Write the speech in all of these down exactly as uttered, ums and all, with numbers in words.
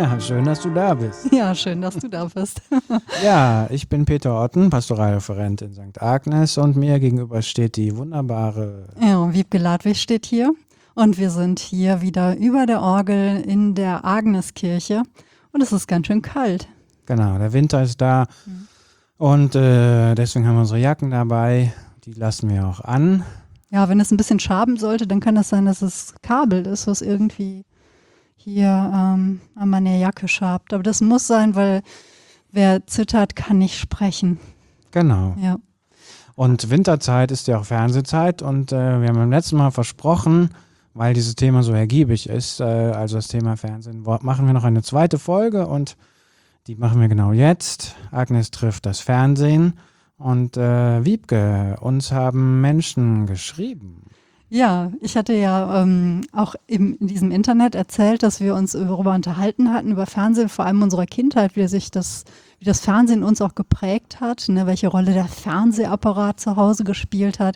Ja, schön, dass du da bist. Ja, schön, dass du da bist. Ja, ich bin Peter Otten, Pastoralreferent in Sankt Agnes und mir gegenüber steht die wunderbare... Ja, und Wiebke Ladwig steht hier und wir sind hier wieder über der Orgel in der Agneskirche und es ist ganz schön kalt. Genau, der Winter ist da Mhm. und äh, deswegen haben wir unsere Jacken dabei, die lassen wir auch an. Ja, wenn es ein bisschen schaben sollte, dann kann das sein, dass es Kabel ist, was irgendwie hier ähm, an meiner Jacke schabt. Aber das muss sein, weil wer zittert, kann nicht sprechen. Genau. Ja. Und Winterzeit ist ja auch Fernsehzeit und äh, wir haben beim letzten Mal versprochen, weil dieses Thema so ergiebig ist, äh, also das Thema Fernsehen, wo- machen wir noch eine zweite Folge und die machen wir genau jetzt. Agnes trifft das Fernsehen und äh, Wiebke, uns haben Menschen geschrieben. Ja, ich hatte ja ähm, auch im, in diesem Internet erzählt, dass wir uns darüber unterhalten hatten, über Fernsehen, vor allem unserer Kindheit, wie sich das, wie das Fernsehen uns auch geprägt hat, ne, welche Rolle der Fernsehapparat zu Hause gespielt hat.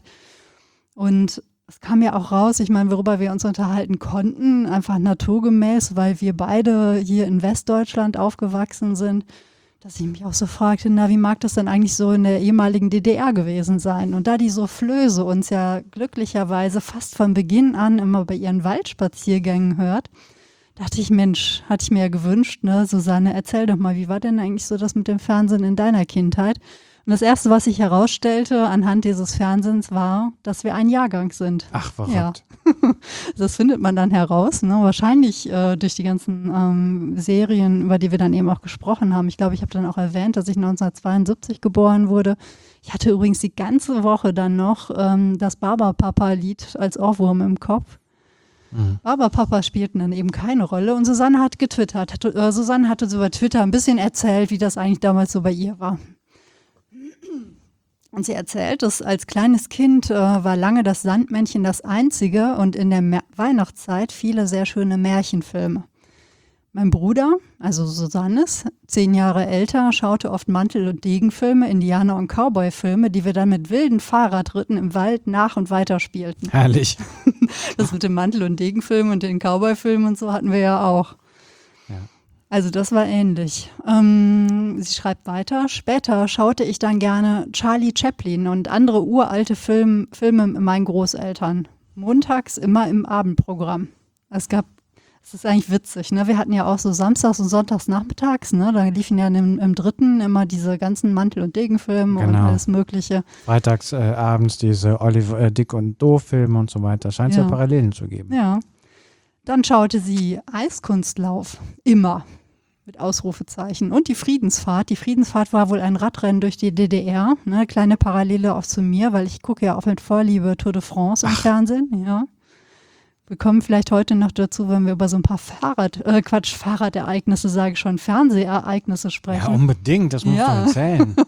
Und es kam ja auch raus, ich meine, worüber wir uns unterhalten konnten, einfach naturgemäß, weil wir beide hier in Westdeutschland aufgewachsen sind, dass ich mich auch so fragte, na, wie mag das denn eigentlich so in der ehemaligen D D R gewesen sein? Und da die Soufflöse uns ja glücklicherweise fast von Beginn an immer bei ihren Waldspaziergängen hört, dachte ich, Mensch, hatte ich mir ja gewünscht, ne, Susanne, erzähl doch mal, wie war denn eigentlich so das mit dem Fernsehen in deiner Kindheit? Und das Erste, was sich herausstellte anhand dieses Fernsehens, war, dass wir ein Jahrgang sind. Ach, verrückt. Ja. Das findet man dann heraus, ne? Wahrscheinlich äh, durch die ganzen ähm, Serien, über die wir dann eben auch gesprochen haben. Ich glaube, ich habe dann auch erwähnt, dass ich neunzehnhundertzweiundsiebzig geboren wurde. Ich hatte übrigens die ganze Woche dann noch ähm, das Barbapapa-Lied als Ohrwurm im Kopf. Mhm. Barbapapa spielten dann eben keine Rolle und Susanne hat getwittert. Hat, äh, Susanne hatte so über Twitter ein bisschen erzählt, wie das eigentlich damals so bei ihr war. Und sie erzählt, dass als kleines Kind äh, war lange das Sandmännchen das einzige und in der Mer- Weihnachtszeit viele sehr schöne Märchenfilme. Mein Bruder, also Susannes, zehn Jahre älter, schaute oft Mantel- und Degenfilme, Indianer- und Cowboy-Filme, die wir dann mit wilden Fahrradritten im Wald nach und weiter spielten. Herrlich. Das mit dem Mantel- und Degenfilm und den Cowboy-Filmen und so hatten wir ja auch. Ja. Also das war ähnlich. Ähm, sie schreibt weiter, später schaute ich dann gerne Charlie Chaplin und andere uralte Film, Filme mit meinen Großeltern. Montags immer im Abendprogramm. Es gab, es ist eigentlich witzig, ne? Wir hatten ja auch so samstags und sonntags nachmittags, ne? Da liefen ja im, im dritten immer diese ganzen Mantel- und Degenfilme und Genau. alles Mögliche. Freitags äh, abends diese Oliver äh, Dick und Doof-Filme und so weiter. Scheint es ja. Ja. ja Parallelen zu geben. Ja. Dann schaute sie Eiskunstlauf. Immer. Mit Ausrufezeichen. Und die Friedensfahrt. Die Friedensfahrt war wohl ein Radrennen durch die D D R. Ne, kleine Parallele auch zu mir, weil ich gucke ja auch mit Vorliebe Tour de France im Ach. Fernsehen. Ja. Wir kommen vielleicht heute noch dazu, wenn wir über so ein paar Fahrrad, äh, Quatsch, Fahrradereignisse, sage ich schon, Fernsehereignisse sprechen. Ja, unbedingt. Das muss Ja. man erzählen.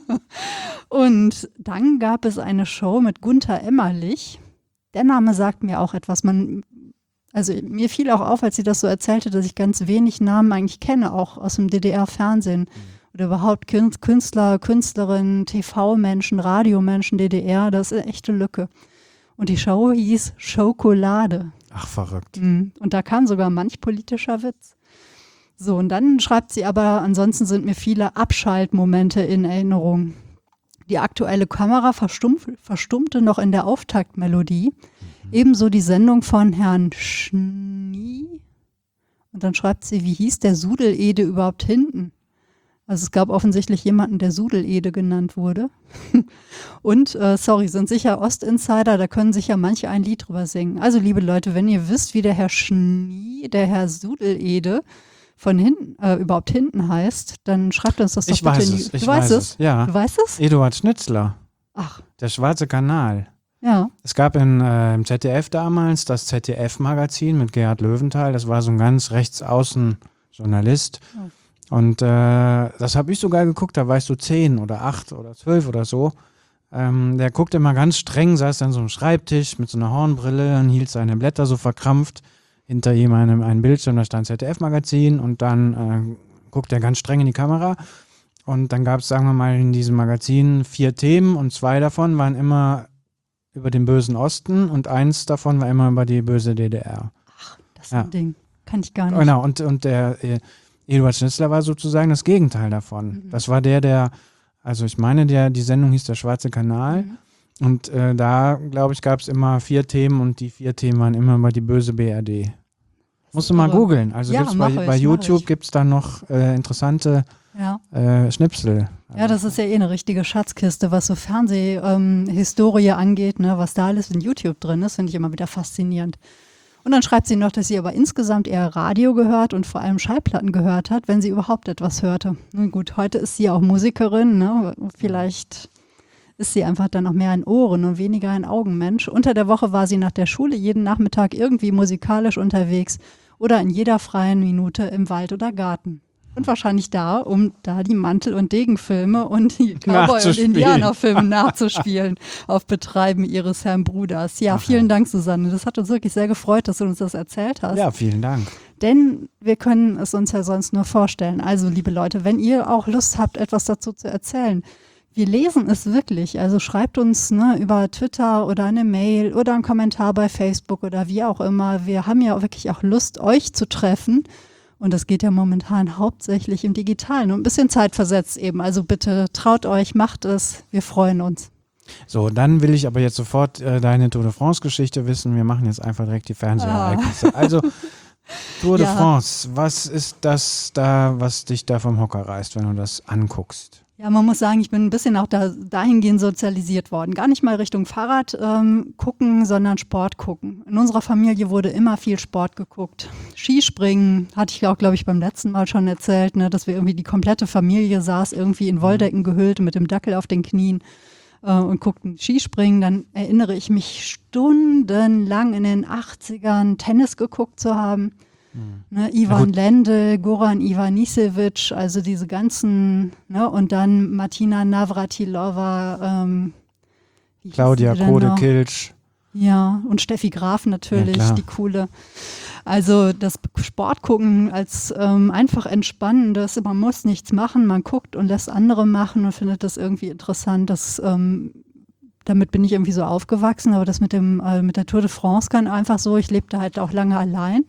Und dann gab es eine Show mit Gunther Emmerlich. Der Name sagt mir auch etwas. Man, also mir fiel auch auf, als sie das so erzählte, dass ich ganz wenig Namen eigentlich kenne, auch aus dem D D R-Fernsehen. Oder überhaupt Kün- Künstler, Künstlerinnen, T V-Menschen, Radiomenschen, D D R. Das ist eine echte Lücke. Und die Show hieß Schokolade. Ach, verrückt. Mhm. Und da kam sogar manch politischer Witz. So, und dann schreibt sie aber, ansonsten sind mir viele Abschaltmomente in Erinnerung. Die aktuelle Kamera verstumm, verstummte noch in der Auftaktmelodie. Mhm. Ebenso die Sendung von Herrn Schnie. Und dann schreibt sie, wie hieß der Sudelede überhaupt hinten? Also es gab offensichtlich jemanden, der Sudelede genannt wurde. Und, äh, sorry, sind sicher Ostinsider, da können sicher manche ein Lied drüber singen. Also liebe Leute, wenn ihr wisst, wie der Herr Schnie, der Herr Sudelede von hinten, äh, überhaupt hinten heißt, dann schreibt uns das doch Ich bitte weiß in die... es. Ich du weiß weißt es. Ja. Du weißt es? Eduard Schnitzler. Ach, Der Schwarze Kanal. ja. Es gab in, äh, im Z D F damals das Z D F-Magazin mit Gerhard Löwenthal. Das war so ein ganz rechtsaußen Journalist. Oh. Und äh, das habe ich sogar geguckt, da war ich so zehn oder acht oder zwölf oder so. Ähm, der guckte immer ganz streng, saß an so einem Schreibtisch mit so einer Hornbrille und hielt seine Blätter so verkrampft. Hinter ihm einem, ein Bildschirm, da stand Z D F-Magazin und dann äh, guckte er ganz streng in die Kamera. Und dann gab es, sagen wir mal, in diesem Magazin vier Themen und zwei davon waren immer über den bösen Osten und eins davon war immer über die böse D D R. Das ist Ja. ein Ding. Kann ich gar nicht. Genau, und, und der, äh, Eduard Schnitzler war sozusagen das Gegenteil davon. Mhm. Das war der, der, also ich meine, der, die Sendung hieß der Schwarze Kanal. Mhm. Und äh, da, glaube ich, gab es immer vier Themen und die vier Themen waren immer über die böse B R D. Musst du mal googeln. Also ja, gibt's bei, ich, bei YouTube gibt es da noch äh, interessante ja. äh, Schnipsel. Ja, das ist ja eh eine richtige Schatzkiste, was so Fernsehhistorie ähm, angeht, ne? Was da alles in YouTube drin ist, finde ich immer wieder faszinierend. Und dann schreibt sie noch, dass sie aber insgesamt eher Radio gehört und vor allem Schallplatten gehört hat, wenn sie überhaupt etwas hörte. Nun gut, heute ist sie auch Musikerin, ne? Vielleicht ist sie einfach dann noch mehr ein Ohren- und weniger ein Augenmensch. Unter der Woche war sie nach der Schule jeden Nachmittag irgendwie musikalisch unterwegs oder in jeder freien Minute im Wald oder Garten. Und wahrscheinlich da, um da die Mantel- und Degenfilme und die Cowboy- und Indianerfilme nachzuspielen auf Betreiben ihres Herrn Bruders. Ja, Ach, vielen ja. Dank, Susanne. Das hat uns wirklich sehr gefreut, dass du uns das erzählt hast. Ja, vielen Dank. Denn wir können es uns ja sonst nur vorstellen. Also, liebe Leute, wenn ihr auch Lust habt, etwas dazu zu erzählen, wir lesen es wirklich. Also schreibt uns ne, über Twitter oder eine Mail oder einen Kommentar bei Facebook oder wie auch immer. Wir haben ja wirklich auch Lust, euch zu treffen. Und das geht ja momentan hauptsächlich im Digitalen und ein bisschen zeitversetzt eben. Also bitte traut euch, macht es. Wir freuen uns. So, dann will ich aber jetzt sofort äh, deine Tour de France-Geschichte wissen. Wir machen jetzt einfach direkt die Fernsehereignisse. Ah. Also Tour de ja. France, was ist das da, was dich da vom Hocker reißt, wenn du das anguckst? Ja, man muss sagen, ich bin ein bisschen auch da, dahingehend sozialisiert worden. Gar nicht mal Richtung Fahrrad ähm, gucken, sondern Sport gucken. In unserer Familie wurde immer viel Sport geguckt. Skispringen, hatte ich auch, glaube ich, beim letzten Mal schon erzählt, ne, dass wir irgendwie die komplette Familie saß irgendwie in Wolldecken gehüllt mit dem Dackel auf den Knien äh, und guckten Skispringen. Dann erinnere ich mich stundenlang in den achtzigern Tennis geguckt zu haben. Ne, Ivan Lendl, Goran Ivanisevic, also diese ganzen, ne, und dann Martina Navratilova, ähm, Claudia Kode-Kilsch. Ja, und Steffi Graf natürlich, ja, die coole. Also das Sportgucken als ähm, einfach entspannendes, man muss nichts machen, man guckt und lässt andere machen und findet das irgendwie interessant. Das, ähm, damit bin ich irgendwie so aufgewachsen, aber das mit dem äh, mit der Tour de France kann einfach so, ich lebte halt auch lange allein.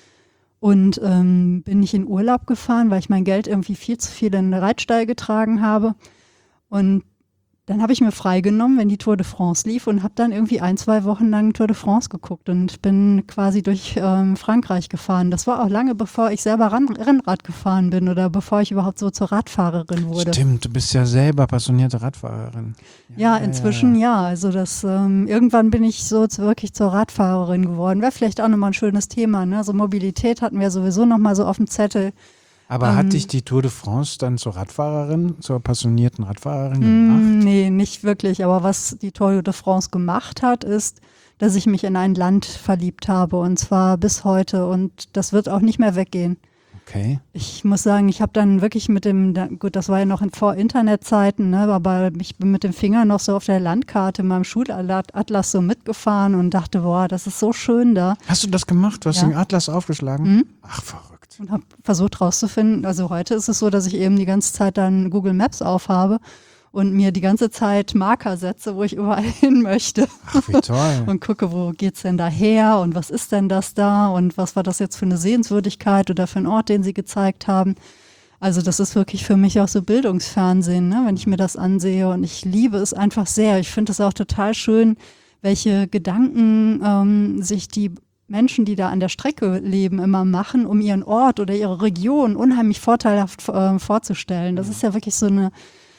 Und ähm, bin nicht in Urlaub gefahren, weil ich mein Geld irgendwie viel zu viel in den Reitstall getragen habe. Und dann habe ich mir freigenommen, wenn die Tour de France lief und habe dann irgendwie ein, zwei Wochen lang Tour de France geguckt und bin quasi durch ähm, Frankreich gefahren. Das war auch lange, bevor ich selber Ran- Rennrad gefahren bin oder bevor ich überhaupt so zur Radfahrerin wurde. Stimmt, du bist ja selber passionierte Radfahrerin. Ja, ja inzwischen ja, ja. ja. Also das ähm, irgendwann bin ich so zu, wirklich zur Radfahrerin geworden. Wäre vielleicht auch nochmal ein schönes Thema. Ne? So Mobilität hatten wir sowieso nochmal so auf dem Zettel. Aber ähm, hat dich die Tour de France dann zur Radfahrerin, zur passionierten Radfahrerin gemacht? Nee, nicht wirklich. Aber was die Tour de France gemacht hat, ist, dass ich mich in ein Land verliebt habe. Und zwar bis heute. Und das wird auch nicht mehr weggehen. Okay. Ich muss sagen, ich habe dann wirklich mit dem, gut, das war ja noch in Vor-Internet-Zeiten, ne, aber ich bin mit dem Finger noch so auf der Landkarte in meinem Schulatlas so mitgefahren und dachte, boah, das ist so schön da. Hast du das gemacht? Du hast ja. den Atlas aufgeschlagen? Mhm. Ach, verrückt. Und habe versucht rauszufinden, also heute ist es so, dass ich eben die ganze Zeit dann Google Maps aufhabe und mir die ganze Zeit Marker setze, wo ich überall hin möchte. Ach, wie toll. Und gucke, wo geht's denn da her und was ist denn das da und was war das jetzt für eine Sehenswürdigkeit oder für einen Ort, den sie gezeigt haben. Also das ist wirklich für mich auch so Bildungsfernsehen, ne, wenn ich mir das ansehe und ich liebe es einfach sehr. Ich finde es auch total schön, welche Gedanken ähm, sich die Menschen, die da an der Strecke leben, immer machen, um ihren Ort oder ihre Region unheimlich vorteilhaft äh, vorzustellen. Das ist ja wirklich so eine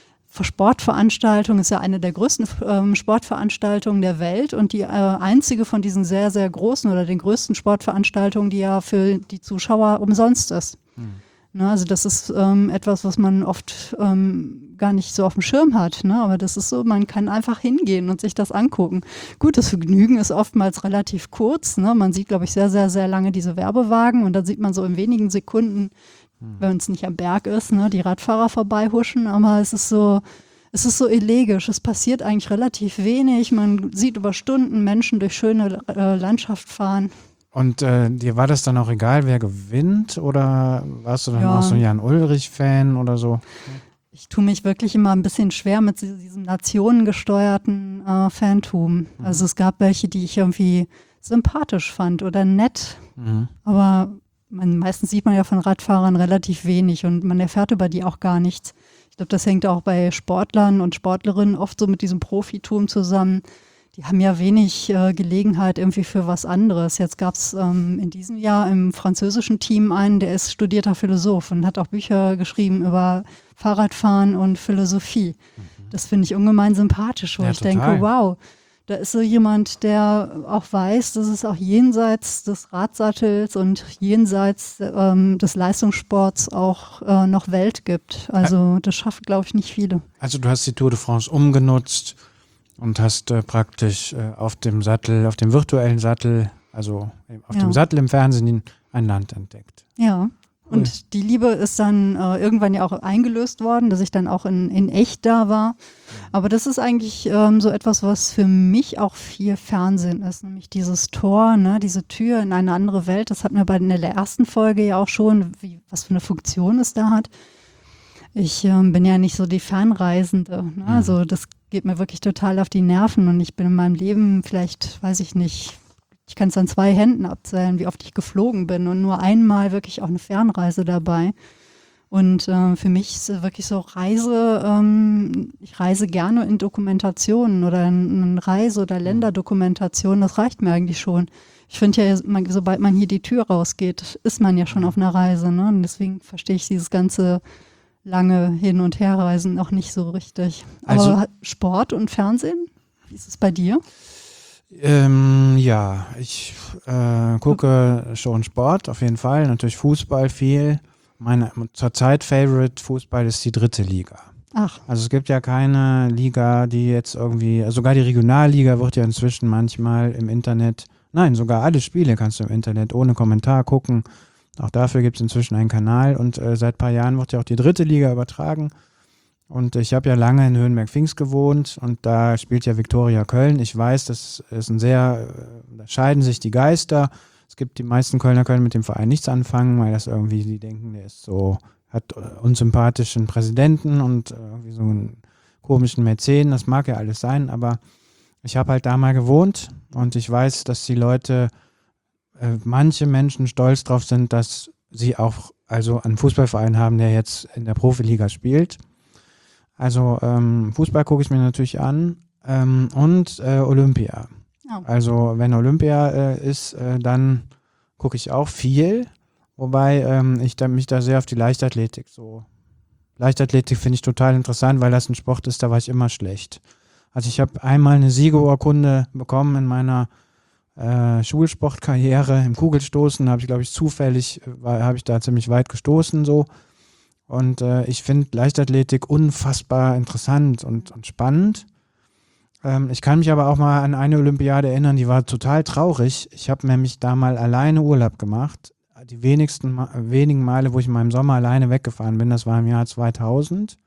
Sportveranstaltung, ist ja eine der größten ähm, Sportveranstaltungen der Welt und die äh, einzige von diesen sehr, sehr großen oder den größten Sportveranstaltungen, die ja für die Zuschauer umsonst ist. Hm. Ne, also das ist ähm, etwas, was man oft ähm, gar nicht so auf dem Schirm hat, ne? Aber das ist so, man kann einfach hingehen und sich das angucken. Gut, das Vergnügen ist oftmals relativ kurz, ne? Man sieht, glaube ich, sehr, sehr, sehr lange diese Werbewagen und dann sieht man so in wenigen Sekunden, hm. wenn es nicht am Berg ist, ne, die Radfahrer vorbeihuschen, aber es ist so, es ist so elegisch, es passiert eigentlich relativ wenig, man sieht über Stunden Menschen durch schöne äh, Landschaft fahren. Und äh, dir war das dann auch egal, wer gewinnt? Oder warst du dann ja. auch so ein Jan-Ulrich-Fan oder so? Ich tue mich wirklich immer ein bisschen schwer mit diesem nationengesteuerten äh, Fantum. Mhm. Also es gab welche, die ich irgendwie sympathisch fand oder nett. Mhm. Aber man, meistens sieht man ja von Radfahrern relativ wenig und man erfährt über die auch gar nichts. Ich glaube, das hängt auch bei Sportlern und Sportlerinnen oft so mit diesem Profitum zusammen. Die haben ja wenig äh, Gelegenheit irgendwie für was anderes. Jetzt gab es ähm, in diesem Jahr im französischen Team einen, der ist studierter Philosoph und hat auch Bücher geschrieben über Fahrradfahren und Philosophie. Mhm. Das finde ich ungemein sympathisch, wo ja, ich total. denke, wow, da ist so jemand, der auch weiß, dass es auch jenseits des Radsattels und jenseits ähm, des Leistungssports auch äh, noch Welt gibt. Also das schafft, glaube ich, nicht viele. Also du hast die Tour de France umgenutzt und hast äh, praktisch äh, auf dem Sattel, auf dem virtuellen Sattel, also auf ja. dem Sattel im Fernsehen ein Land entdeckt. Ja. Und die Liebe ist dann äh, irgendwann ja auch eingelöst worden, dass ich dann auch in, in echt da war. Aber das ist eigentlich ähm, so etwas, was für mich auch viel Fernsehen ist, nämlich dieses Tor, ne, diese Tür in eine andere Welt. Das hatten wir bei in der ersten Folge ja auch schon, wie, was für eine Funktion es da hat. Ich ähm, bin ja nicht so die Fernreisende. Ne? Also das geht mir wirklich total auf die Nerven und ich bin in meinem Leben vielleicht, weiß ich nicht, ich kann es an zwei Händen abzählen, wie oft ich geflogen bin und nur einmal wirklich auch eine Fernreise dabei. Und äh, für mich ist wirklich so Reise, ähm, ich reise gerne in Dokumentationen oder in, in Reise- oder Länderdokumentationen, das reicht mir eigentlich schon. Ich finde ja, man, sobald man hier die Tür rausgeht, ist man ja schon auf einer Reise. Ne? Und deswegen verstehe ich dieses ganze lange Hin- und Herreisen noch nicht so richtig. Also, aber Sport und Fernsehen, wie ist es bei dir? Ähm, ja, ich äh, gucke schon Sport, auf jeden Fall. Natürlich Fußball viel. Meine zurzeit Favorite Fußball ist die dritte Liga. Ach. Also es gibt ja keine Liga, die jetzt irgendwie, also sogar die Regionalliga wird ja inzwischen manchmal im Internet, nein, sogar alle Spiele kannst du im Internet ohne Kommentar gucken. Auch dafür gibt es inzwischen einen Kanal und äh, seit ein paar Jahren wird ja auch die dritte Liga übertragen. Und ich habe ja lange in Höhenberg-Pfingst gewohnt und da spielt ja Viktoria Köln. Ich weiß, das ist ein sehr, da scheiden sich die Geister. Es gibt die meisten Kölner können mit dem Verein nichts anfangen, weil das irgendwie, die denken, der ist so, hat unsympathischen Präsidenten und irgendwie so einen komischen Mäzen. Das mag ja alles sein, aber ich habe halt da mal gewohnt und ich weiß, dass die Leute, äh, manche Menschen stolz drauf sind, dass sie auch also einen Fußballverein haben, der jetzt in der Profiliga spielt. Also ähm, Fußball gucke ich mir natürlich an ähm, und äh, Olympia. Oh. Also wenn Olympia äh, ist, äh, dann gucke ich auch viel, wobei ähm, ich da, mich da sehr auf die Leichtathletik so. Leichtathletik finde ich total interessant, weil das ein Sport ist, da war ich immer schlecht. Also ich habe einmal eine Siegerurkunde bekommen in meiner äh, Schulsportkarriere im Kugelstoßen, habe ich glaube ich zufällig, habe ich da ziemlich weit gestoßen so. Und äh, ich finde Leichtathletik unfassbar interessant und, und spannend. Ähm, ich kann mich aber auch mal an eine Olympiade erinnern, die war total traurig. Ich habe nämlich da mal alleine Urlaub gemacht. Die wenigsten Ma- wenigen Male, wo ich in meinem Sommer alleine weggefahren bin, das war im Jahr zweitausend.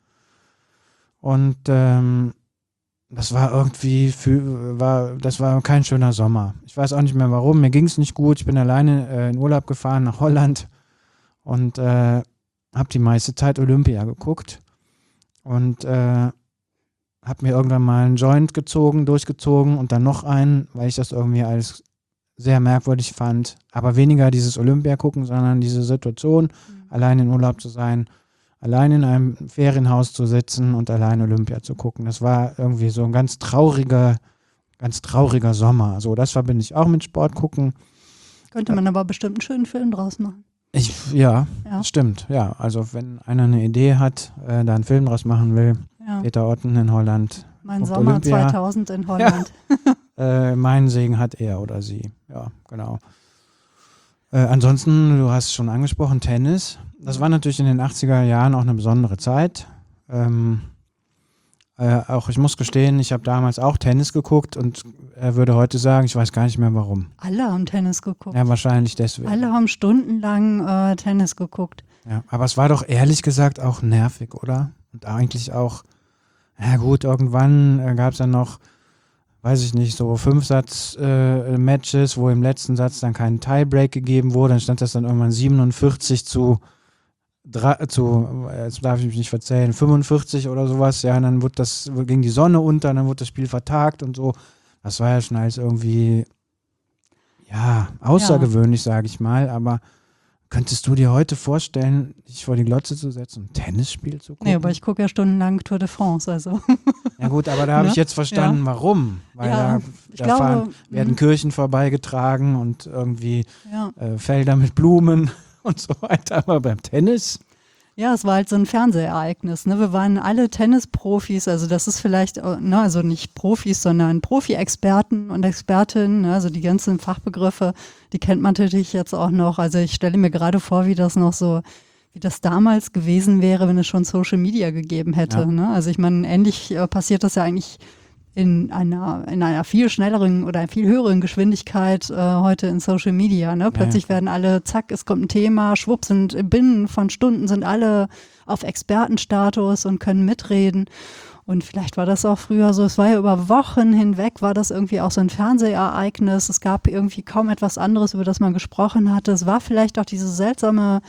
Und ähm, das war irgendwie, für, war, das war kein schöner Sommer. Ich weiß auch nicht mehr warum, mir ging es nicht gut. Ich bin alleine äh, in Urlaub gefahren nach Holland und äh, habe die meiste Zeit Olympia geguckt und äh, habe mir irgendwann mal einen Joint gezogen, durchgezogen und dann noch einen, weil ich das irgendwie alles sehr merkwürdig fand. Aber weniger dieses Olympia gucken, sondern diese Situation, mhm. allein in Urlaub zu sein, allein in einem Ferienhaus zu sitzen und allein Olympia zu gucken. Das war irgendwie so ein ganz trauriger, ganz trauriger Sommer. So, das verbinde ich auch mit Sport gucken. Könnte man aber bestimmt einen schönen Film draus machen. Ich, ja, ja, stimmt. Ja, also wenn einer eine Idee hat, äh, da einen Film draus machen will, ja. Peter Otten in Holland. Mein Sommer Olympia. zweitausend in Holland. Ja. äh, meinen Segen hat er oder sie. Ja, genau. Äh, ansonsten, du hast es schon angesprochen, Tennis. Das war natürlich in den achtziger Jahren auch eine besondere Zeit. Ähm, äh, auch ich muss gestehen, ich habe damals auch Tennis geguckt und er würde heute sagen, ich weiß gar nicht mehr warum. Alle haben Tennis geguckt. Ja, wahrscheinlich deswegen. Alle haben stundenlang äh, Tennis geguckt. Ja, aber es war doch ehrlich gesagt auch nervig, oder? Und eigentlich auch, ja gut, irgendwann äh, gab es dann noch, weiß ich nicht, so Fünfsatz-Matches, äh, wo im letzten Satz dann kein Tiebreak gegeben wurde. Dann stand das dann irgendwann siebenundvierzig zu, zu jetzt darf ich mich nicht verzählen, fünfundvierzig oder sowas. Ja, und dann wurde das, ging die Sonne unter, dann wurde das Spiel vertagt und so. Das war ja schon alles irgendwie, ja, außergewöhnlich, ja. sage ich mal. Aber Könntest du dir heute vorstellen, dich vor die Glotze zu setzen und ein Tennisspiel zu gucken? Nee, aber ich gucke ja stundenlang Tour de France, also. Ja gut, aber da habe Ne? ich jetzt verstanden, Ja. warum. Weil Ja, da, ich da glaube, fahren, werden mh. Kirchen vorbeigetragen und irgendwie Ja. äh, Felder mit Blumen und so weiter. Aber beim Tennis? Ja, es war halt so ein Fernsehereignis. Ne? Wir waren alle Tennisprofis, also das ist vielleicht, äh, ne, also nicht Profis, sondern Profi-Experten und Expertinnen, ne? Also die ganzen Fachbegriffe, die kennt man natürlich jetzt auch noch. Also ich stelle mir gerade vor, wie das noch so, wie das damals gewesen wäre, wenn es schon Social Media gegeben hätte. Ja. Ne? Also ich meine, ähnlich äh, passiert das ja eigentlich in einer, in einer viel schnelleren oder viel höheren Geschwindigkeit äh, heute in Social Media. Ne? Plötzlich ja. werden alle, zack, es kommt ein Thema, schwupps, und binnen von Stunden sind alle auf Expertenstatus und können mitreden. Und vielleicht war das auch früher so, es war ja über Wochen hinweg, war das irgendwie auch so ein Fernsehereignis. Es gab irgendwie kaum etwas anderes, über das man gesprochen hatte. Es war vielleicht auch diese seltsame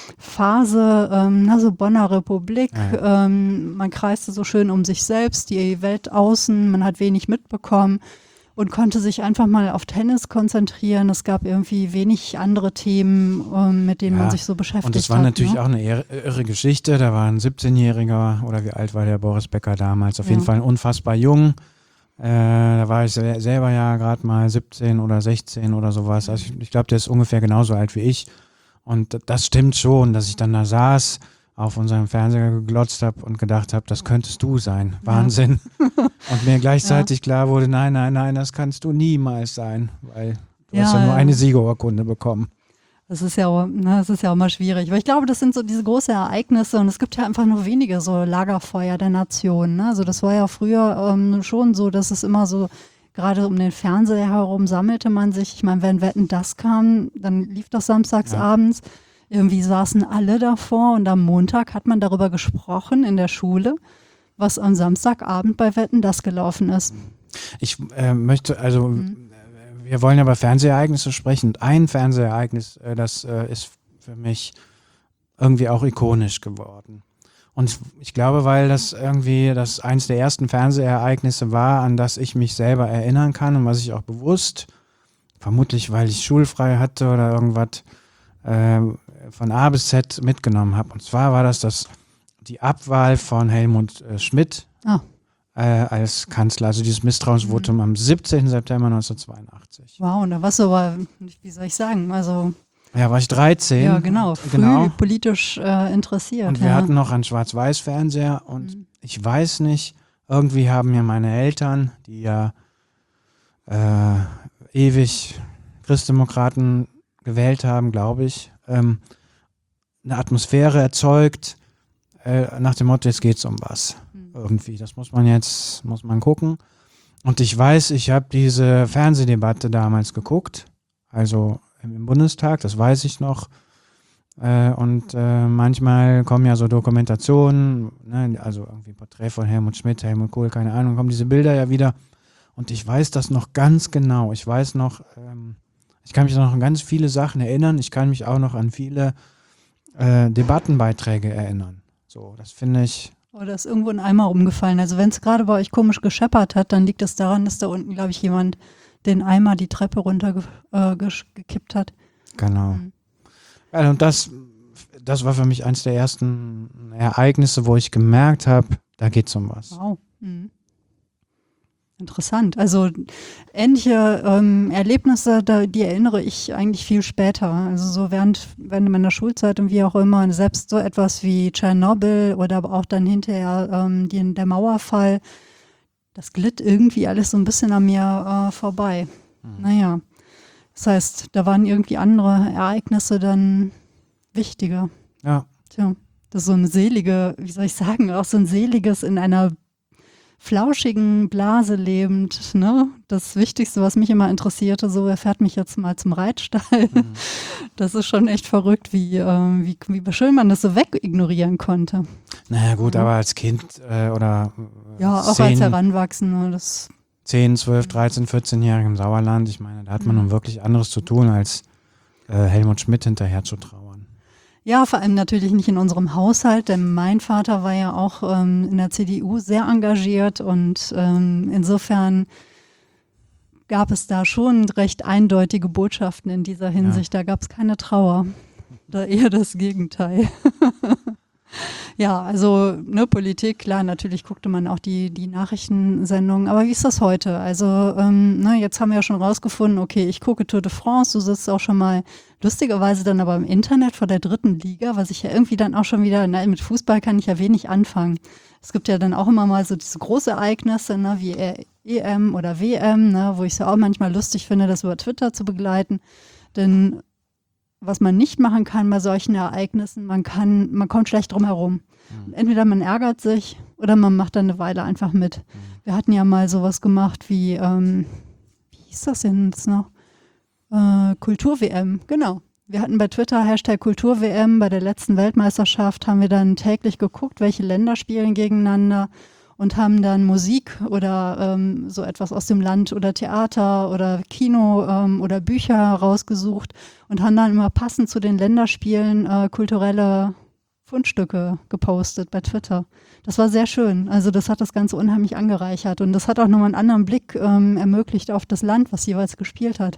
Phase, ähm, na, so Bonner Republik. Ja. Ähm, man kreiste so schön um sich selbst, die Welt außen, man hat wenig mitbekommen und konnte sich einfach mal auf Tennis konzentrieren. Es gab irgendwie wenig andere Themen, ähm, mit denen Ja, man sich so beschäftigt hat. Und es war natürlich ne? auch eine irre, irre Geschichte. Da war ein siebzehnjähriger, oder wie alt war der Boris Becker damals? Auf Ja. jeden Fall unfassbar jung. Äh, da war ich se- selber ja gerade mal siebzehn oder sechzehn oder sowas. Also ich, ich glaube, der ist ungefähr genauso alt wie ich. Und das stimmt schon, dass ich dann da saß, auf unserem Fernseher geglotzt habe und gedacht habe, das könntest du sein. Wahnsinn. Und mir gleichzeitig ja. klar wurde, nein, nein, nein, das kannst du niemals sein, weil du ja, hast ja nur ja. eine Siegerurkunde bekommen. Das ist ja auch, ne, das ist ja auch mal schwierig. Weil ich glaube, das sind so diese großen Ereignisse und es gibt ja einfach nur wenige so Lagerfeuer der Nation. Ne? Also das war ja früher ähm, schon so, dass es immer so, gerade um den Fernseher herum sammelte man sich. Ich meine, wenn Wetten, das kam, dann lief das samstags Ja. abends. Irgendwie saßen alle davor und am Montag hat man darüber gesprochen in der Schule, was am Samstagabend bei Wetten, das gelaufen ist. Ich äh, möchte, also Mhm. wir wollen ja über Fernsehereignisse sprechen. Und ein Fernsehereignis, äh, das äh, ist für mich irgendwie auch ikonisch geworden. Und ich glaube, weil das irgendwie das eins der ersten Fernsehereignisse war, an das ich mich selber erinnern kann und was ich auch bewusst, vermutlich weil ich schulfrei hatte oder irgendwas, äh, von A bis Z mitgenommen habe. Und zwar war das, das die Abwahl von Helmut äh, Schmidt Ah. äh, als Kanzler, also dieses Misstrauensvotum mhm. am siebzehnten September neunzehnhundertzweiundachtzig. Wow, und da warst du aber, wie soll ich sagen, also ja, war ich dreizehn. Ja, genau, früh genau. politisch äh, interessiert. Und wir ja. hatten noch einen Schwarz-Weiß-Fernseher und mhm. ich weiß nicht, irgendwie haben mir meine Eltern, die ja äh, ewig Christdemokraten gewählt haben, glaube ich, ähm, eine Atmosphäre erzeugt, äh, nach dem Motto, jetzt geht's um was. Mhm. Irgendwie, das muss man jetzt, muss man gucken. Und ich weiß, ich habe diese Fernsehdebatte damals geguckt, also im Bundestag, das weiß ich noch. Äh, und äh, manchmal kommen ja so Dokumentationen, ne, also irgendwie Porträt von Helmut Schmidt, Helmut Kohl, keine Ahnung, kommen diese Bilder ja wieder. Und ich weiß das noch ganz genau. Ich weiß noch, ähm, ich kann mich noch an ganz viele Sachen erinnern. Ich kann mich auch noch an viele äh, Debattenbeiträge erinnern. So, das finde ich. Oder ist irgendwo ein Eimer umgefallen. Also wenn es gerade bei euch komisch gescheppert hat, dann liegt es daran, dass da unten, glaube ich, jemand den Eimer die Treppe runter äh, gekippt hat. Genau. Mhm. Ja, und das, das war für mich eines der ersten Ereignisse, wo ich gemerkt habe, da geht es um was. Wow. Mhm. Interessant. Also ähnliche ähm, Erlebnisse, da, die erinnere ich eigentlich viel später. Also so während, während meiner Schulzeit und wie auch immer, selbst so etwas wie Tschernobyl oder aber auch dann hinterher ähm, die, der Mauerfall, das glitt irgendwie alles so ein bisschen an mir äh, vorbei. Mhm. Naja, das heißt, da waren irgendwie andere Ereignisse dann wichtiger. Ja. Tja, das ist so eine selige, wie soll ich sagen, auch so ein seliges in einer flauschigen Blase lebend, ne? Das Wichtigste, was mich immer interessierte, so, er fährt mich jetzt mal zum Reitstall. Mhm. Das ist schon echt verrückt, wie, äh, wie, wie schön man das so wegignorieren konnte. Naja gut, mhm. aber als Kind äh, oder äh, Ja, auch zehn, als Heranwachsender. Das zehn, zwölf, dreizehn, vierzehn-Jährige im Sauerland, ich meine, da hat man mhm. nun wirklich anderes zu tun, als äh, Helmut Schmidt hinterher zu trauern. Ja, vor allem natürlich nicht in unserem Haushalt, denn mein Vater war ja auch ähm, in der C D U sehr engagiert und ähm, insofern gab es da schon recht eindeutige Botschaften in dieser Hinsicht. Ja. Da gab es keine Trauer. Da eher das Gegenteil. Ja, also ne, Politik, klar, natürlich guckte man auch die, die Nachrichtensendungen, aber wie ist das heute? Also ähm, ne, jetzt haben wir ja schon rausgefunden, okay, ich gucke Tour de France, du sitzt auch schon mal lustigerweise dann aber im Internet vor der dritten Liga, was ich ja irgendwie dann auch schon wieder, na, mit Fußball kann ich ja wenig anfangen. Es gibt ja dann auch immer mal so diese Großereignisse, ne, wie E M oder W M, ne, wo ich es ja auch manchmal lustig finde, das über Twitter zu begleiten, denn was man nicht machen kann bei solchen Ereignissen, man kann, man kommt schlecht drum herum. Mhm. Entweder man ärgert sich oder man macht dann eine Weile einfach mit. Mhm. Wir hatten ja mal sowas gemacht wie, ähm, wie hieß das denn jetzt noch? Äh, Kultur-W M, genau. Wir hatten bei Twitter Hashtag Kultur-W M, bei der letzten Weltmeisterschaft haben wir dann täglich geguckt, welche Länder spielen gegeneinander und haben dann Musik oder ähm, so etwas aus dem Land oder Theater oder Kino ähm, oder Bücher rausgesucht und haben dann immer passend zu den Länderspielen äh, kulturelle Fundstücke gepostet bei Twitter. Das war sehr schön. Also das hat das Ganze unheimlich angereichert und das hat auch nochmal einen anderen Blick ähm, ermöglicht auf das Land, was jeweils gespielt hat.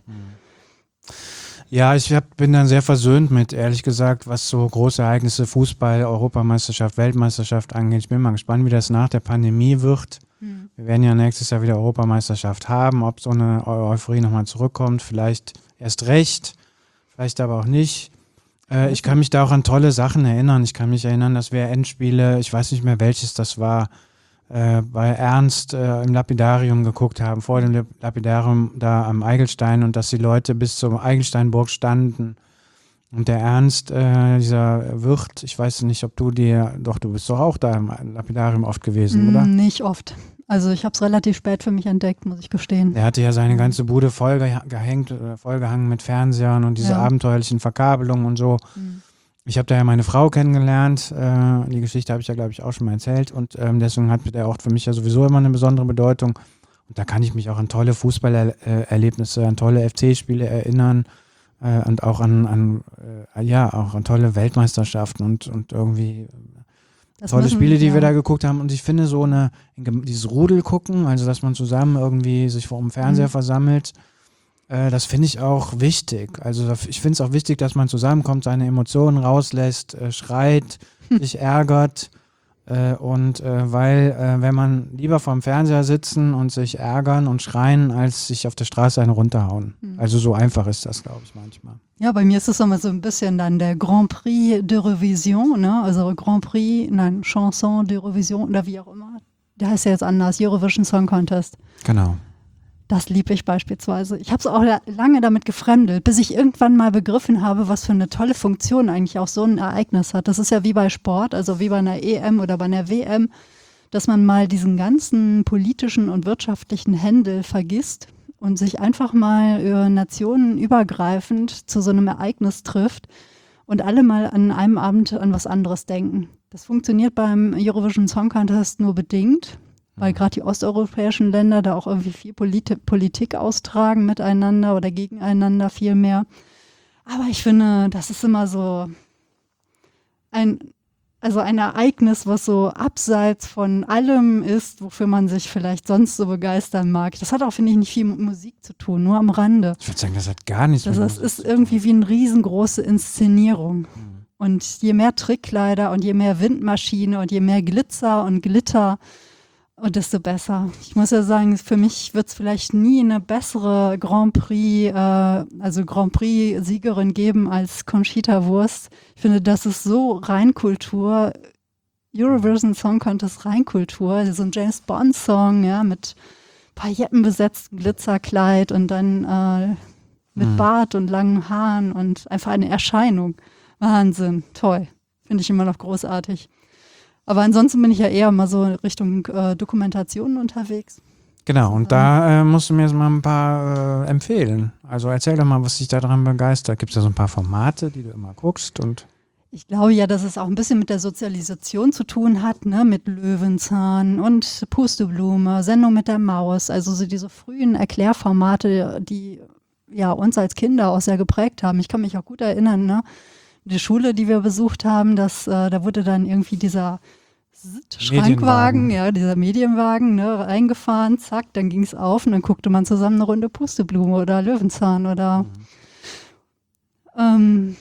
Ja, ich hab, bin dann sehr versöhnt mit, ehrlich gesagt, was so große Ereignisse, Fußball, Europameisterschaft, Weltmeisterschaft angeht. Ich bin mal gespannt, wie das nach der Pandemie wird. Mhm. Wir werden ja nächstes Jahr wieder Europameisterschaft haben, ob so eine Eu- Euphorie nochmal zurückkommt, vielleicht erst recht, vielleicht aber auch nicht. Äh, ich kann mich da auch an tolle Sachen erinnern. Ich kann mich erinnern, dass wir Endspiele, ich weiß nicht mehr welches das war, äh, bei Ernst äh, im Lapidarium geguckt haben, vor dem Lap- Lapidarium da am Eigelstein und dass die Leute bis zur Eigelsteinburg standen. Und der Ernst, äh, dieser Wirt, ich weiß nicht, ob du dir, doch, du bist doch auch da im Lapidarium oft gewesen, oder? Nicht oft. Also ich habe es relativ spät für mich entdeckt, muss ich gestehen. Der hatte ja seine ganze Bude voll gehängt, äh, vollgehangen mit Fernsehern und diese Ja. abenteuerlichen Verkabelungen und so. Mhm. Ich habe da ja meine Frau kennengelernt, äh, die Geschichte habe ich ja, glaube ich, auch schon mal erzählt und ähm, deswegen hat der Ort für mich ja sowieso immer eine besondere Bedeutung und da kann ich mich auch an tolle Fußballerlebnisse, an tolle F C-Spiele erinnern äh, und auch an, an äh, ja, auch an tolle Weltmeisterschaften und, und irgendwie Das tolle müssen- Spiele, die ja. wir da geguckt haben und ich finde so eine, dieses Rudel gucken, also dass man zusammen irgendwie sich vor dem Fernseher Mhm. versammelt, äh, das finde ich auch wichtig. Also ich finde es auch wichtig, dass man zusammenkommt, seine Emotionen rauslässt, äh, schreit, sich ärgert äh, und äh, weil äh, wenn man lieber vorm Fernseher sitzen und sich ärgern und schreien, als sich auf der Straße einen runterhauen. Mhm. Also so einfach ist das, glaube ich, manchmal. Ja, bei mir ist es immer so ein bisschen dann der Grand Prix d'Eurovision, ne? Also Grand Prix, nein, Chanson d'Eurovision oder wie auch immer. Der heißt ja jetzt anders, Eurovision Song Contest. Genau. Das liebe ich beispielsweise. Ich habe es auch la- lange damit gefremdelt, bis ich irgendwann mal begriffen habe, was für eine tolle Funktion eigentlich auch so ein Ereignis hat. Das ist ja wie bei Sport, also wie bei einer E M oder bei einer W M, dass man mal diesen ganzen politischen und wirtschaftlichen Händel vergisst und sich einfach mal über nationenübergreifend zu so einem Ereignis trifft und alle mal an einem Abend an was anderes denken. Das funktioniert beim Eurovision Song Contest nur bedingt, weil gerade die osteuropäischen Länder da auch irgendwie viel Polit- Politik austragen miteinander oder gegeneinander viel mehr. Aber ich finde, das ist immer so ein, also ein Ereignis, was so abseits von allem ist, wofür man sich vielleicht sonst so begeistern mag. Das hat auch, finde ich, nicht viel mit Musik zu tun, nur am Rande. Ich würde sagen, das hat gar nichts Das mit ist, Musik ist zu tun. irgendwie wie eine riesengroße Inszenierung. Mhm. Und je mehr Trickkleider und je mehr Windmaschine und je mehr Glitzer und Glitter, und desto besser. Ich muss ja sagen, für mich wird es vielleicht nie eine bessere Grand Prix, äh, also Grand Prix-Siegerin geben als Conchita Wurst. Ich finde, das ist so Reinkultur, Eurovision Song Contest Reinkultur, so ein James Bond-Song, ja, mit paillettenbesetztem Glitzerkleid und dann äh, mit Mhm. Bart und langen Haaren und einfach eine Erscheinung. Wahnsinn, toll. Finde ich immer noch großartig. Aber ansonsten bin ich ja eher mal so Richtung äh, Dokumentationen unterwegs. Genau, und da äh, musst du mir jetzt mal ein paar äh, empfehlen. Also erzähl doch mal, was dich daran begeistert. Gibt es da so ein paar Formate, die du immer guckst? Und Ich glaube ja, dass es auch ein bisschen mit der Sozialisation zu tun hat, ne? Mit Löwenzahn und Pusteblume, Sendung mit der Maus. Also so diese frühen Erklärformate, die ja uns als Kinder auch sehr geprägt haben. Ich kann mich auch gut erinnern, ne? Die Schule, die wir besucht haben, das, äh, da wurde dann irgendwie dieser Schrankwagen, Medienwagen. ja, dieser Medienwagen, ne, reingefahren, zack, dann ging es auf und dann guckte man zusammen eine Runde Pusteblume oder Löwenzahn oder ähm,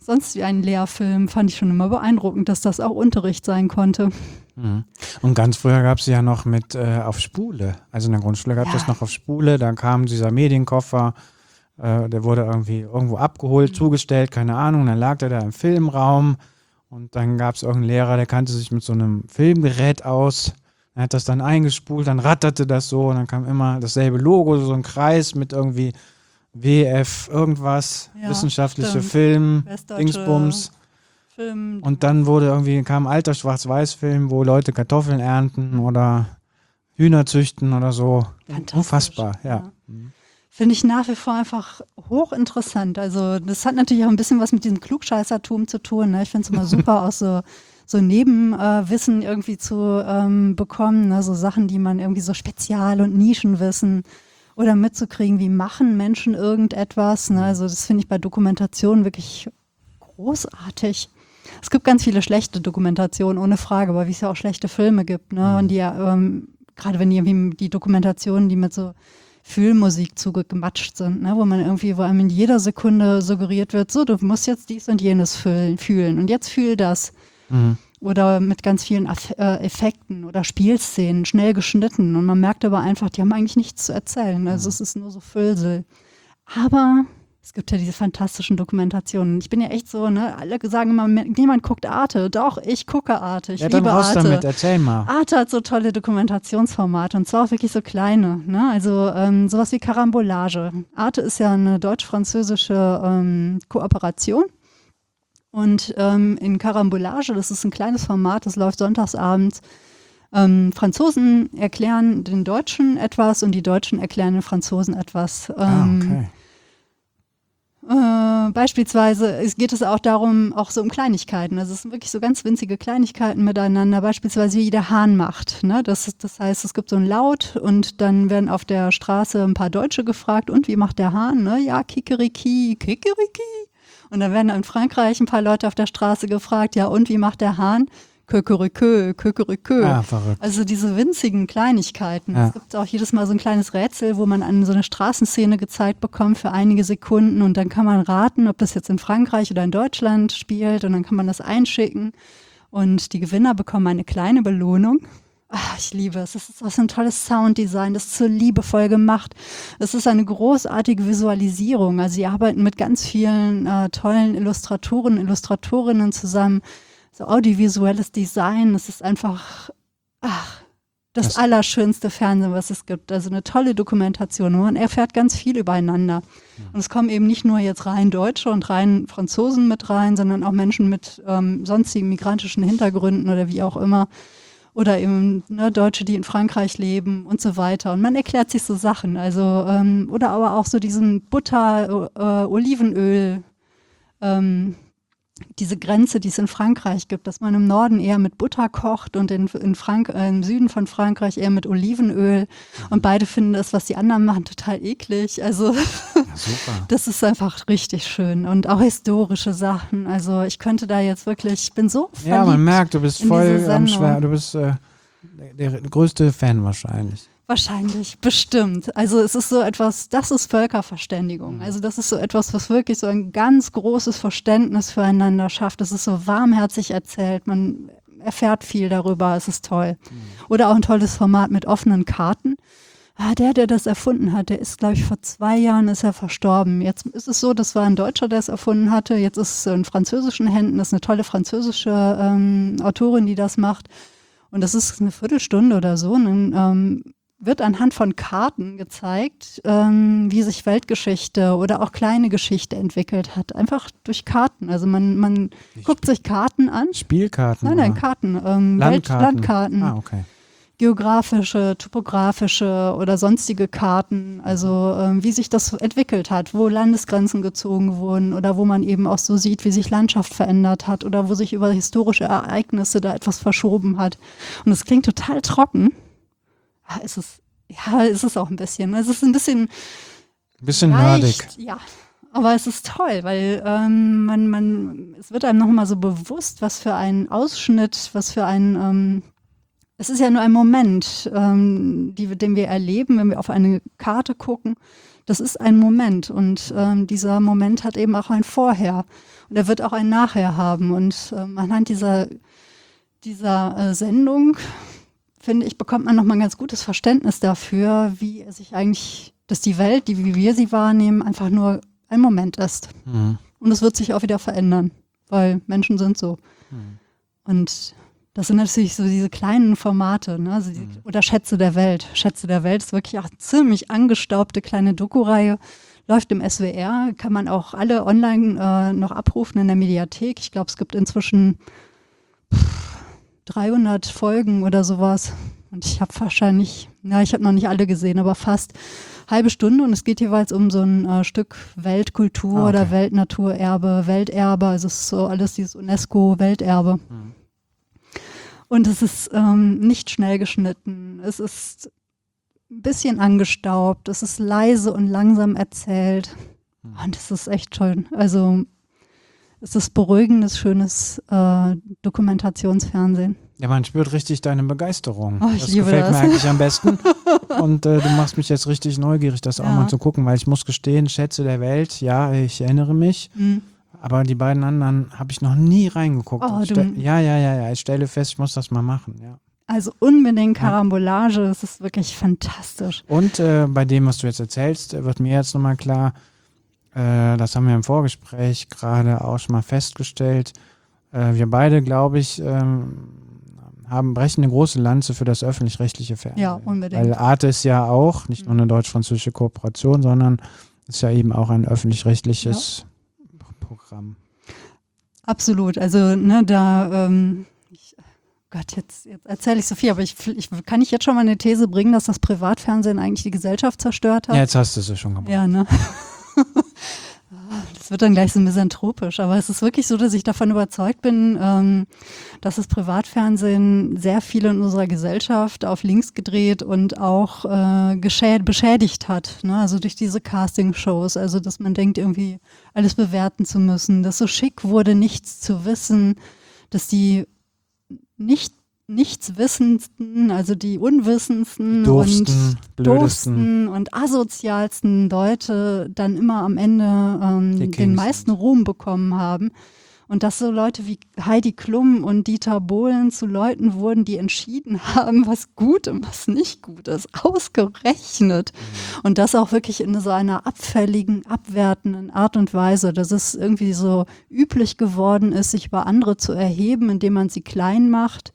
sonst wie einen Lehrfilm. Fand ich schon immer beeindruckend, dass das auch Unterricht sein konnte. Mhm. Und ganz früher gab es ja noch mit äh, auf Spule. Also in der Grundschule gab es Ja. das noch auf Spule. Da kam dieser Medienkoffer, äh, der wurde irgendwie irgendwo abgeholt, Mhm. zugestellt, keine Ahnung. Dann lag der da im Filmraum und dann gab es irgendeinen Lehrer, der kannte sich mit so einem Filmgerät aus. Er hat das dann eingespult, dann ratterte das so und dann kam immer dasselbe Logo, so ein Kreis mit irgendwie W F irgendwas, Ja, wissenschaftliche stimmt. Film, Westdeutsche Dingsbums. Film. Und dann wurde irgendwie, kam ein alter Schwarz-Weiß-Film, wo Leute Kartoffeln ernten oder Hühner züchten oder so. Fantastisch. Unfassbar, ja. Ja. Finde ich nach wie vor einfach hochinteressant. Also das hat natürlich auch ein bisschen was mit diesem Klugscheißertum zu tun. Ne? Ich finde es immer super, auch so, so Nebenwissen äh, irgendwie zu ähm, bekommen. Ne? So Sachen, die man irgendwie so Spezial- und Nischenwissen oder mitzukriegen, wie machen Menschen irgendetwas. Ne? Also das finde ich bei Dokumentationen wirklich großartig. Es gibt ganz viele schlechte Dokumentationen, ohne Frage, aber wie es ja auch schlechte Filme gibt. Ne? Und die ja, ähm, gerade wenn die irgendwie die Dokumentationen, die mit so Fühlmusik zugematscht sind, ne? Wo man irgendwie, wo einem in jeder Sekunde suggeriert wird, so, du musst jetzt dies und jenes fühlen, fühlen und jetzt fühl das. Mhm. Oder mit ganz vielen Aff- äh, Effekten oder Spielszenen, schnell geschnitten. Und man merkt aber einfach, die haben eigentlich nichts zu erzählen. Also es ist nur so Füllsel. Aber es gibt ja diese fantastischen Dokumentationen. Ich bin ja echt so, ne, alle sagen immer, niemand guckt Arte. Doch, ich gucke Arte. Ich Ja, dann liebe raus Arte. damit, erzähl mal. Arte hat so tolle Dokumentationsformate und zwar auch wirklich so kleine. Ne? Also ähm, sowas wie Karambolage. Arte ist ja eine deutsch-französische ähm, Kooperation. Und ähm, in Karambolage, das ist ein kleines Format, das läuft sonntagsabends. Ähm, Franzosen erklären den Deutschen etwas und die Deutschen erklären den Franzosen etwas. Ah, Ähm, okay. Äh, beispielsweise es geht es auch darum, auch so um Kleinigkeiten. Also es sind wirklich so ganz winzige Kleinigkeiten miteinander, beispielsweise wie der Hahn macht. Ne? Das, das heißt, es gibt so einen Laut und dann werden auf der Straße ein paar Deutsche gefragt, und wie macht der Hahn? Ne? Ja, Kikeriki, Kikeriki. Und dann werden in Frankreich ein paar Leute auf der Straße gefragt, ja, und wie macht der Hahn? Kökerikö, Kökerikö. Ah, verrückt. Also diese winzigen Kleinigkeiten. Ja. Es gibt auch jedes Mal so ein kleines Rätsel, wo man an so eine Straßenszene gezeigt bekommt für einige Sekunden und dann kann man raten, ob das jetzt in Frankreich oder in Deutschland spielt und dann kann man das einschicken und die Gewinner bekommen eine kleine Belohnung. Ach, ich liebe es. Es ist auch so ein tolles Sounddesign, das ist so liebevoll gemacht. Es ist eine großartige Visualisierung. Also sie arbeiten mit ganz vielen äh, tollen Illustratoren, Illustratorinnen zusammen. So audiovisuelles Design, das ist einfach ach, das, Das- allerschönste Fernsehen, was es gibt. Also eine tolle Dokumentation. Man erfährt ganz viel übereinander. Und es kommen eben nicht nur jetzt rein Deutsche und rein Franzosen mit rein, sondern auch Menschen mit ähm, sonstigen migrantischen Hintergründen oder wie auch immer. Oder eben ne, Deutsche, die in Frankreich leben und so weiter. Und man erklärt sich so Sachen. Also ähm, oder aber auch so diesen Butter, äh, Olivenöl, ähm, diese Grenze, die es in Frankreich gibt, dass man im Norden eher mit Butter kocht und in, in Frank äh, im Süden von Frankreich eher mit Olivenöl. Und beide finden das, was die anderen machen, total eklig. Also Ja, super. das ist einfach richtig schön. Und auch historische Sachen. Also ich könnte da jetzt wirklich, ich bin so verliebt. Ja, man merkt, du bist in voll diese am Sendung. Schwer, du bist äh, der, der größte Fan wahrscheinlich. Wahrscheinlich, bestimmt. Also es ist so etwas, das ist Völkerverständigung. Also das ist so etwas, was wirklich so ein ganz großes Verständnis füreinander schafft. Es ist so warmherzig erzählt, man erfährt viel darüber, es ist toll. Oder auch ein tolles Format mit offenen Karten. Ah, der, der das erfunden hat, der ist, glaube ich, vor zwei Jahren ist er verstorben. Jetzt ist es so, das war ein Deutscher, der es erfunden hatte. Jetzt ist es in französischen Händen. Das ist eine tolle französische ähm, Autorin, die das macht. Und das ist eine Viertelstunde oder so. Und dann ähm, wird anhand von Karten gezeigt, ähm, wie sich Weltgeschichte oder auch kleine Geschichte entwickelt hat. Einfach durch Karten. Also man, man guckt sich Karten an. Spielkarten? Nein, nein, oder? Karten. Ähm, Welt, Landkarten? Landkarten. Ah, okay. Geografische, topografische oder sonstige Karten, also ähm, wie sich das entwickelt hat, wo Landesgrenzen gezogen wurden oder wo man eben auch so sieht, wie sich Landschaft verändert hat oder wo sich über historische Ereignisse da etwas verschoben hat. Und es klingt total trocken. Ja, ist es, ja, ist es auch ein bisschen. Es ist ein bisschen Ein bisschen nerdig. leicht, ja. Aber es ist toll, weil ähm, man, man, es wird einem nochmal so bewusst, was für ein Ausschnitt, was für ein ähm, es ist ja nur ein Moment, ähm, die, den wir erleben, wenn wir auf eine Karte gucken. Das ist ein Moment und ähm, dieser Moment hat eben auch ein Vorher und er wird auch ein Nachher haben. Und ähm, anhand dieser, dieser äh, Sendung, finde ich, bekommt man nochmal ein ganz gutes Verständnis dafür, wie sich eigentlich, dass die Welt, die wie wir sie wahrnehmen, einfach nur ein Moment ist. Mhm. Und es wird sich auch wieder verändern, weil Menschen sind so. Mhm. Und das sind natürlich so diese kleinen Formate, ne? Also die, mhm. oder Schätze der Welt. Schätze der Welt ist wirklich auch eine ziemlich angestaubte kleine Doku-Reihe. Läuft im S W R, kann man auch alle online äh, noch abrufen in der Mediathek. Ich glaube, es gibt inzwischen pff, dreihundert Folgen oder sowas. Und ich habe wahrscheinlich, ja, ich habe noch nicht alle gesehen, aber fast halbe Stunde. Und es geht jeweils um so ein äh, Stück Weltkultur ah, okay. oder Weltnaturerbe, Welterbe. Also es ist so alles dieses UNESCO-Welterbe. Mhm. Und es ist ähm, nicht schnell geschnitten. Es ist ein bisschen angestaubt. Es ist leise und langsam erzählt. Und es ist echt schön. Also es ist beruhigendes, schönes äh, Dokumentationsfernsehen. Ja, man spürt richtig deine Begeisterung. Oh, ich das liebe gefällt das. mir eigentlich am besten. Und äh, du machst mich jetzt richtig neugierig, das ja. auch mal zu gucken, weil ich muss gestehen, Schätze der Welt, ja, ich erinnere mich. Mhm. Aber die beiden anderen habe ich noch nie reingeguckt. Oh, Ste- ja, ja, ja, ja. Ich stelle fest, ich muss das mal machen. Ja. Also unbedingt Karambolage, ja. Das ist wirklich fantastisch. Und äh, bei dem, was du jetzt erzählst, wird mir jetzt nochmal klar, äh, das haben wir im Vorgespräch gerade auch schon mal festgestellt. Äh, wir beide, glaube ich, ähm, haben brechen eine große Lanze für das öffentlich-rechtliche Fernsehen. Ja, unbedingt. Weil Arte ist ja auch nicht nur eine deutsch-französische Kooperation, sondern ist ja eben auch ein öffentlich-rechtliches ja. Programm. Absolut, also ne, da, ähm, ich, Gott, jetzt, jetzt erzähle ich so viel, aber ich, ich kann ich jetzt schon mal eine These bringen, dass das Privatfernsehen eigentlich die Gesellschaft zerstört hat? Ja, jetzt hast du es ja schon gemacht. Ja, ne? Das wird dann gleich so misanthropisch, aber es ist wirklich so, dass ich davon überzeugt bin, ähm, dass das Privatfernsehen sehr viele in unserer Gesellschaft auf links gedreht und auch äh, geschäd- beschädigt hat, ne? Also durch diese Castingshows, also dass man denkt, irgendwie alles bewerten zu müssen, dass so schick wurde, nichts zu wissen, dass die nicht Nichtswissendsten, also die unwissendsten Doofsten, und doofsten und asozialsten Leute dann immer am Ende ähm, den meisten Ruhm bekommen haben. Und dass so Leute wie Heidi Klum und Dieter Bohlen zu Leuten wurden, die entschieden haben, was gut und was nicht gut ist, ausgerechnet. Mhm. Und das auch wirklich in so einer abfälligen, abwertenden Art und Weise, dass es irgendwie so üblich geworden ist, sich über andere zu erheben, indem man sie klein macht.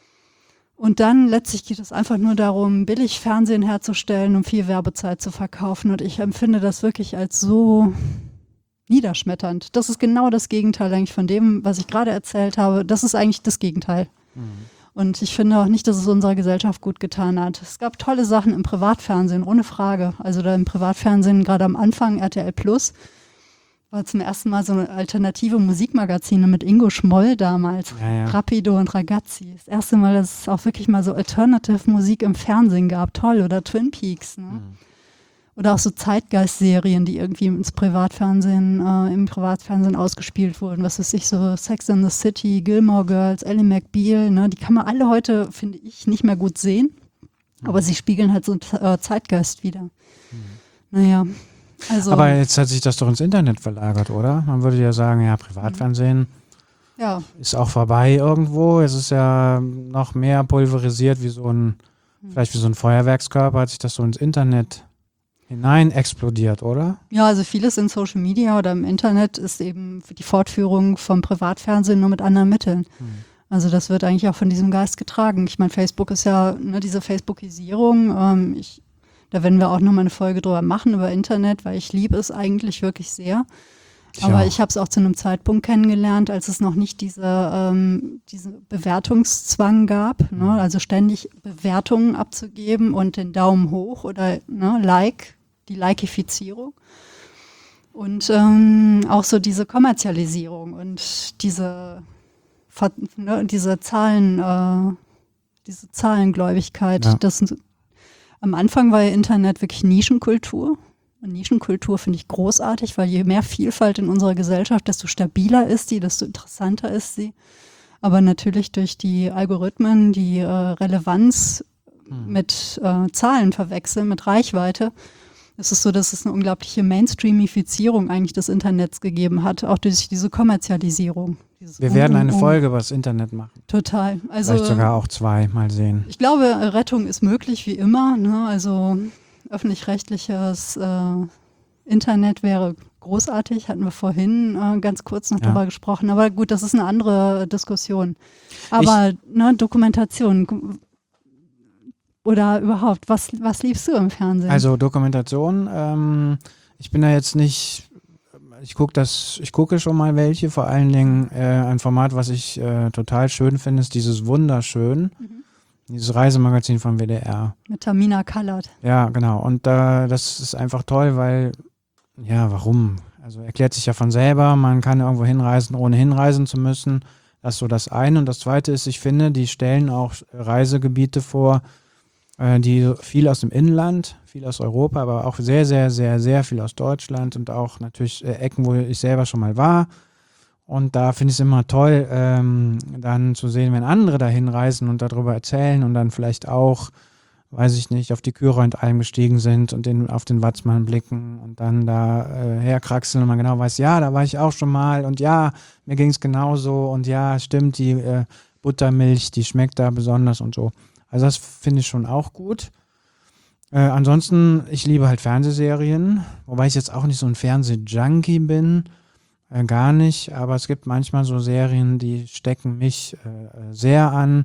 Und dann letztlich geht es einfach nur darum, billig Fernsehen herzustellen, um viel Werbezeit zu verkaufen. Und ich empfinde das wirklich als so niederschmetternd. Das ist genau das Gegenteil eigentlich von dem, was ich gerade erzählt habe. Das ist eigentlich das Gegenteil. Mhm. Und ich finde auch nicht, dass es unserer Gesellschaft gut getan hat. Es gab tolle Sachen im Privatfernsehen, ohne Frage. Also da im Privatfernsehen, gerade am Anfang, R T L Plus, war zum ersten Mal so eine alternative Musikmagazine mit Ingo Schmoll damals, ja, ja. Rapido und Ragazzi. Das erste Mal, dass es auch wirklich mal so Alternative Musik im Fernsehen gab. Toll. Oder Twin Peaks. Ne? Mhm. Oder auch so Zeitgeist-Serien, die irgendwie ins Privatfernsehen, äh, im Privatfernsehen ausgespielt wurden. Was weiß ich, so Sex and the City, Gilmore Girls, Ally McBeal. Ne? Die kann man alle heute, finde ich, nicht mehr gut sehen. Mhm. Aber sie spiegeln halt so äh, Zeitgeist wider. Mhm. Naja. Also, aber jetzt hat sich das doch ins Internet verlagert, oder? Man würde ja sagen, ja, Privatfernsehen ja. ist auch vorbei irgendwo. Es ist ja noch mehr pulverisiert wie so ein, mhm. vielleicht wie so ein Feuerwerkskörper, hat sich das so ins Internet hinein explodiert, oder? Ja, also vieles in Social Media oder im Internet ist eben die Fortführung vom Privatfernsehen nur mit anderen Mitteln. Mhm. Also das wird eigentlich auch von diesem Geist getragen. Ich meine, Facebook ist ja, ne, diese Facebookisierung, ähm, ich Da werden wir auch nochmal eine Folge drüber machen, über Internet, weil ich liebe es eigentlich wirklich sehr. Ich Aber auch. Ich habe es auch zu einem Zeitpunkt kennengelernt, als es noch nicht diese, ähm, diese Bewertungszwang gab, mhm. ne? Also ständig Bewertungen abzugeben und den Daumen hoch oder ne, Like, die Likeifizierung. Und ähm, auch so diese Kommerzialisierung und diese, ne, diese Zahlen, äh, diese Zahlengläubigkeit, ja. das Am Anfang war ja Internet wirklich Nischenkultur. Und Nischenkultur finde ich großartig, weil je mehr Vielfalt in unserer Gesellschaft, desto stabiler ist sie, desto interessanter ist sie. Aber natürlich durch die Algorithmen, die äh, Relevanz Hm. mit äh, Zahlen verwechseln, mit Reichweite, ist es so, dass es eine unglaubliche Mainstreamifizierung eigentlich des Internets gegeben hat, auch durch diese Kommerzialisierung. Dieses Wir Um, werden um, eine um. Folge über das Internet machen. Total. Also Vielleicht sogar auch zwei, mal sehen. ich glaube, Rettung ist möglich wie immer. Ne? Also öffentlich-rechtliches äh, Internet wäre großartig, hatten wir vorhin äh, ganz kurz noch Ja. drüber gesprochen. Aber gut, das ist eine andere Diskussion. Aber ne, Dokumentation g- oder überhaupt, was, was liebst du im Fernsehen? Also Dokumentation, ähm, ich bin da jetzt nicht, ich gucke das, ich gucke schon mal welche, vor allen Dingen äh, ein Format, was ich äh, total schön finde, ist dieses Wunderschön, Mhm. dieses Reisemagazin vom W D R. Mit Tamina Kallert. Ja, genau. Und da das ist einfach toll, weil, ja, warum? Also erklärt sich ja von selber, man kann irgendwo hinreisen, ohne hinreisen zu müssen. Das ist so das eine. Und das zweite ist, ich finde, die stellen auch Reisegebiete vor, äh, die viel aus dem Inland, viel aus Europa, aber auch sehr, sehr, sehr, sehr viel aus Deutschland und auch natürlich äh, Ecken, wo ich selber schon mal war. Und da finde ich es immer toll, ähm, dann zu sehen, wenn andere da hinreisen und darüber erzählen und dann vielleicht auch, weiß ich nicht, auf die Kühlreutalm gestiegen sind und den, auf den Watzmann blicken und dann da äh, herkraxeln und man genau weiß, ja, da war ich auch schon mal und ja, mir ging es genauso und ja, stimmt, die äh, Buttermilch, die schmeckt da besonders und so. Also das finde ich schon auch gut. Äh, ansonsten, ich liebe halt Fernsehserien, wobei ich jetzt auch nicht so ein Fernseh-Junkie bin, äh, gar nicht, aber es gibt manchmal so Serien, die stecken mich äh, sehr an.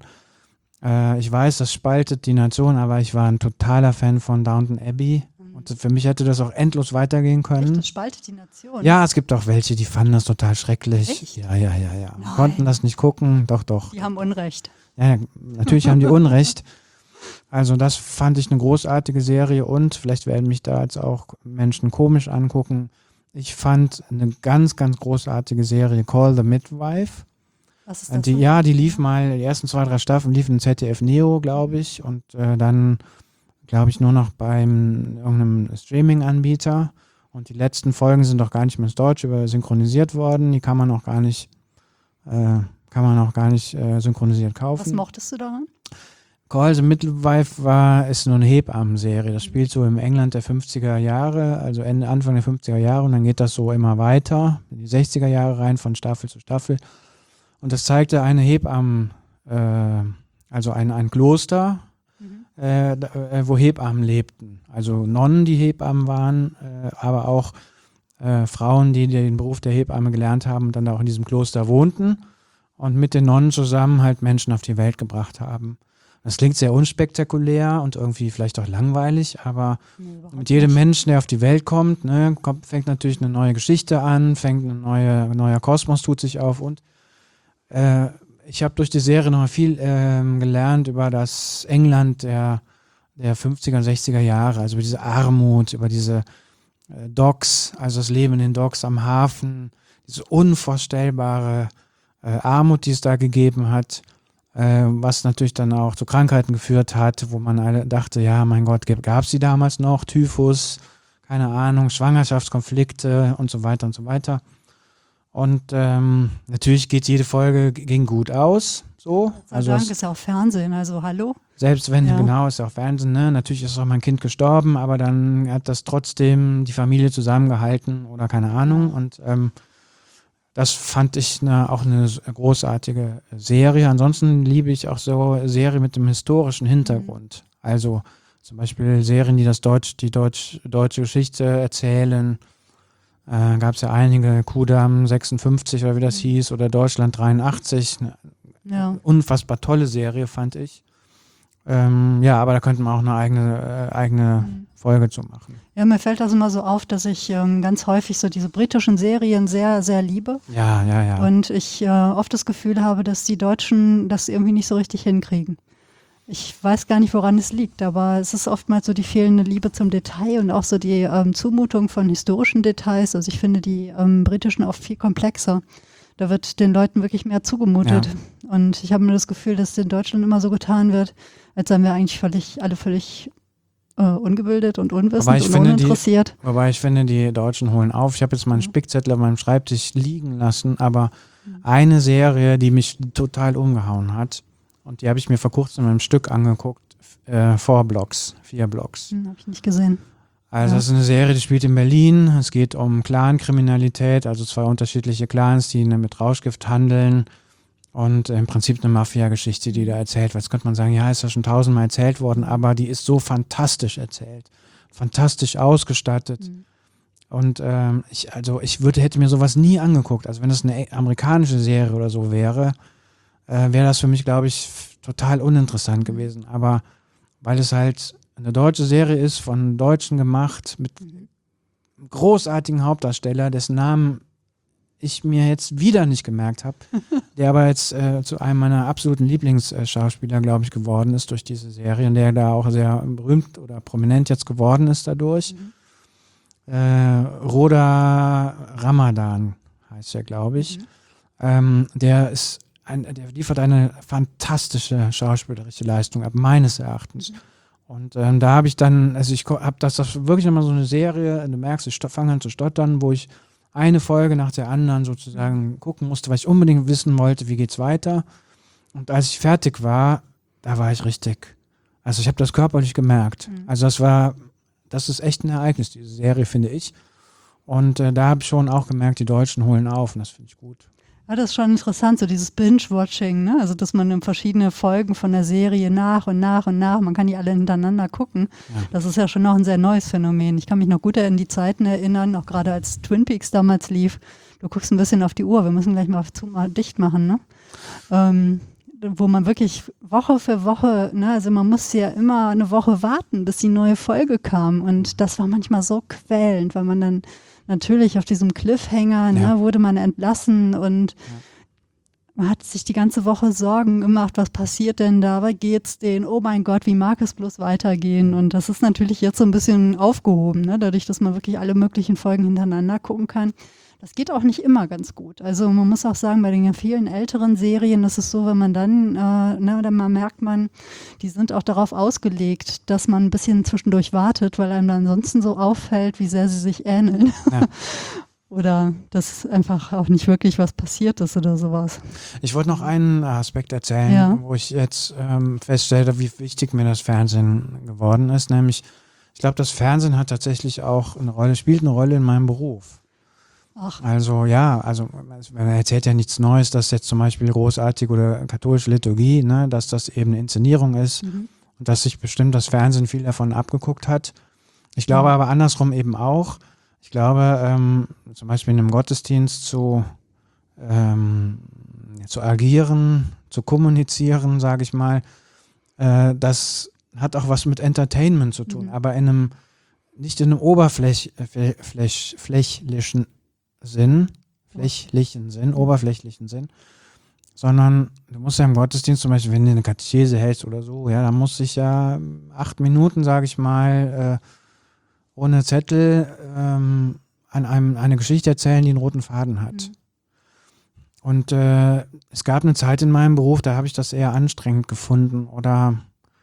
Äh, ich weiß, das spaltet die Nation, aber ich war ein totaler Fan von Downton Abbey und für mich hätte das auch endlos weitergehen Echt, können. das spaltet die Nation. Ja, es gibt auch welche, die fanden das total schrecklich. Echt? Ja, ja, ja, ja. Nein. Konnten das nicht gucken, doch, doch. Die haben Unrecht. Ja, ja, natürlich haben die Unrecht. Also das fand ich eine großartige Serie und vielleicht werden mich da jetzt auch Menschen komisch angucken. Ich fand eine ganz, ganz großartige Serie Call the Midwife. Was ist Äh, das? Die, so? ja, die lief mal, die ersten zwei, drei Staffeln liefen im Z D F Neo, glaube ich. Und äh, dann, glaube ich, nur noch beim irgendeinem Streaming-Anbieter. Und die letzten Folgen sind doch gar nicht mehr ins Deutsche synchronisiert worden. Die kann man auch gar nicht, äh, kann man auch gar nicht äh, synchronisiert kaufen. Was mochtest du daran? Call the Midwife war, ist nur eine Hebammenserie. Das spielt so im England der fünfziger Jahre, also Ende, Anfang der fünfziger Jahre und dann geht das so immer weiter, in die sechziger Jahre rein, von Staffel zu Staffel. Und das zeigte eine Hebammen, äh, also ein, ein Kloster, Mhm. äh, da- äh, wo Hebammen lebten. Also Nonnen, die Hebammen waren, äh, aber auch äh, Frauen, die den Beruf der Hebamme gelernt haben und dann da auch in diesem Kloster wohnten und mit den Nonnen zusammen halt Menschen auf die Welt gebracht haben. Das klingt sehr unspektakulär und irgendwie vielleicht auch langweilig, aber Nee, überhaupt mit jedem nicht. Menschen, der auf die Welt kommt, ne, kommt, fängt natürlich eine neue Geschichte an, fängt ein neue, neuer Kosmos, tut sich auf und äh, ich habe durch die Serie noch mal viel ähm, gelernt über das England der, der fünfziger und sechziger Jahre, also über diese Armut, über diese äh, Docks, also das Leben in den Docks am Hafen, diese unvorstellbare äh, Armut, die es da gegeben hat, äh, was natürlich dann auch zu Krankheiten geführt hat, wo man alle dachte, ja, mein Gott, gab es die damals noch, Typhus, keine Ahnung, Schwangerschaftskonflikte und so weiter und so weiter. Und ähm, natürlich geht jede Folge g- ging gut aus, so. Gott sei Also Dank es, ist ja auch Fernsehen, also hallo. selbst wenn, Ja. genau, ist ja auch Fernsehen, ne? Natürlich ist auch mein Kind gestorben, aber dann hat das trotzdem die Familie zusammengehalten oder keine Ahnung. Und ähm, das fand ich ne, auch eine s- großartige Serie. Ansonsten liebe ich auch so Serien mit dem historischen Hintergrund. Also zum Beispiel Serien, die das Deutsch, die Deutsch, deutsche Geschichte erzählen. Äh, Gab es ja einige, Kudamm sechsundfünfzig oder wie das hieß, oder Deutschland dreiundachtzig. Eine Ja. unfassbar tolle Serie, fand ich. Ähm, ja, aber da könnten wir auch eine eigene, äh, eigene Mhm. Folge zu machen. Ja, mir fällt das immer so auf, dass ich ähm, ganz häufig so diese britischen Serien sehr, sehr liebe. Ja, ja, ja. Und ich äh, oft das Gefühl habe, dass die Deutschen das irgendwie nicht so richtig hinkriegen. Ich weiß gar nicht, woran es liegt, aber es ist oftmals so die fehlende Liebe zum Detail und auch so die ähm, Zumutung von historischen Details. Also ich finde die ähm, britischen oft viel komplexer. Da wird den Leuten wirklich mehr zugemutet. Und ich habe mir das Gefühl, dass in Deutschland immer so getan wird, als seien wir eigentlich völlig, alle völlig äh, ungebildet und unwissend Wobei ich und finde, uninteressiert. Die, wobei ich finde, die Deutschen holen auf. Ich habe jetzt meinen Spickzettel auf meinem Schreibtisch liegen lassen, aber mhm. eine Serie, die mich total umgehauen hat, und die habe ich mir vor kurzem in einem Stück angeguckt, äh, Four Blocks, vier Blocks. Hm, habe ich nicht gesehen. Also ja. das ist eine Serie, die spielt in Berlin. Es geht um Clankriminalität, also zwei unterschiedliche Clans, die mit Rauschgift handeln. Und im Prinzip eine Mafia-Geschichte, die da erzählt wird. Jetzt könnte man sagen, ja, ist ja schon tausendmal erzählt worden, aber die ist so fantastisch erzählt. Fantastisch ausgestattet. Mhm. Und ähm, ich, also ich würde, hätte mir sowas nie angeguckt. Also wenn das eine amerikanische Serie oder so wäre, äh, wäre das für mich, glaube ich, f- total uninteressant gewesen. Aber weil es halt eine deutsche Serie ist, von Deutschen gemacht, mit einem großartigen Hauptdarsteller, dessen Namen ich mir jetzt wieder nicht gemerkt habe, der aber jetzt äh, zu einem meiner absoluten Lieblingsschauspieler, glaube ich, geworden ist durch diese Serie und der da auch sehr berühmt oder prominent jetzt geworden ist dadurch. Mhm. Äh, Roda Ramadan heißt er, glaube ich. Mhm. Ähm, der ist ein, der liefert eine fantastische schauspielerische Leistung ab, meines Erachtens. Mhm. Und ähm, da habe ich dann, also ich habe das, das wirklich immer so eine Serie, du merkst, ich fange an zu stottern, wo ich eine Folge nach der anderen sozusagen gucken musste, weil ich unbedingt wissen wollte, wie geht's weiter. Und als ich fertig war, da war ich richtig, also ich habe das körperlich gemerkt. Mhm. Also das war, das ist echt ein Ereignis, diese Serie, finde ich. Und äh, da habe ich schon auch gemerkt, die Deutschen holen auf und das finde ich gut. Ja, das ist schon interessant, so dieses Binge-Watching, ne? Also dass man in verschiedene Folgen von der Serie nach und nach und nach, man kann die alle hintereinander gucken. Ja. Das ist ja schon noch ein sehr neues Phänomen. Ich kann mich noch gut an die Zeiten erinnern, auch gerade als Twin Peaks damals lief. Du guckst ein bisschen auf die Uhr, wir müssen gleich mal, zu, mal dicht machen, ne? Ähm, wo man wirklich Woche für Woche, ne, also man musste ja immer eine Woche warten, bis die neue Folge kam. Und das war manchmal so quälend, weil man dann natürlich auf diesem Cliffhanger, ne, ja. wurde man entlassen und ja. man hat sich die ganze Woche Sorgen gemacht, was passiert denn da, wie geht's denen, oh mein Gott, wie mag es bloß weitergehen? Und das ist natürlich jetzt so ein bisschen aufgehoben, ne, dadurch, dass man wirklich alle möglichen Folgen hintereinander gucken kann. Das geht auch nicht immer ganz gut. Also man muss auch sagen, bei den vielen älteren Serien ist es so, wenn man dann, äh, ne, dann mal merkt man, die sind auch darauf ausgelegt, dass man ein bisschen zwischendurch wartet, weil einem dann ansonsten so auffällt, wie sehr sie sich ähneln. Ja. Oder dass einfach auch nicht wirklich was passiert ist oder sowas. Ich wollte noch einen Aspekt erzählen, ja. wo ich jetzt ähm, feststelle, wie wichtig mir das Fernsehen geworden ist. Nämlich, ich glaube, das Fernsehen hat tatsächlich auch eine Rolle, spielt eine Rolle in meinem Beruf. Ach. Also ja, also man erzählt ja nichts Neues, dass jetzt zum Beispiel großartig oder katholische Liturgie, ne, dass das eben eine Inszenierung ist mhm. und dass sich bestimmt das Fernsehen viel davon abgeguckt hat. Ich glaube mhm. aber andersrum eben auch. Ich glaube, ähm, zum Beispiel in einem Gottesdienst zu, ähm, zu agieren, zu kommunizieren, sage ich mal, äh, das hat auch was mit Entertainment zu tun, mhm. aber in einem, nicht in einem oberfläch, äh, fläch, flächlichen Sinn, flächlichen Sinn, oberflächlichen Sinn, sondern du musst ja im Gottesdienst zum Beispiel, wenn du eine Katechese hältst oder so, ja, dann muss ich ja acht Minuten, sage ich mal, äh, ohne Zettel ähm, an einem eine Geschichte erzählen, die einen roten Faden hat. Mhm. Und äh, es gab eine Zeit in meinem Beruf, da habe ich das eher anstrengend gefunden oder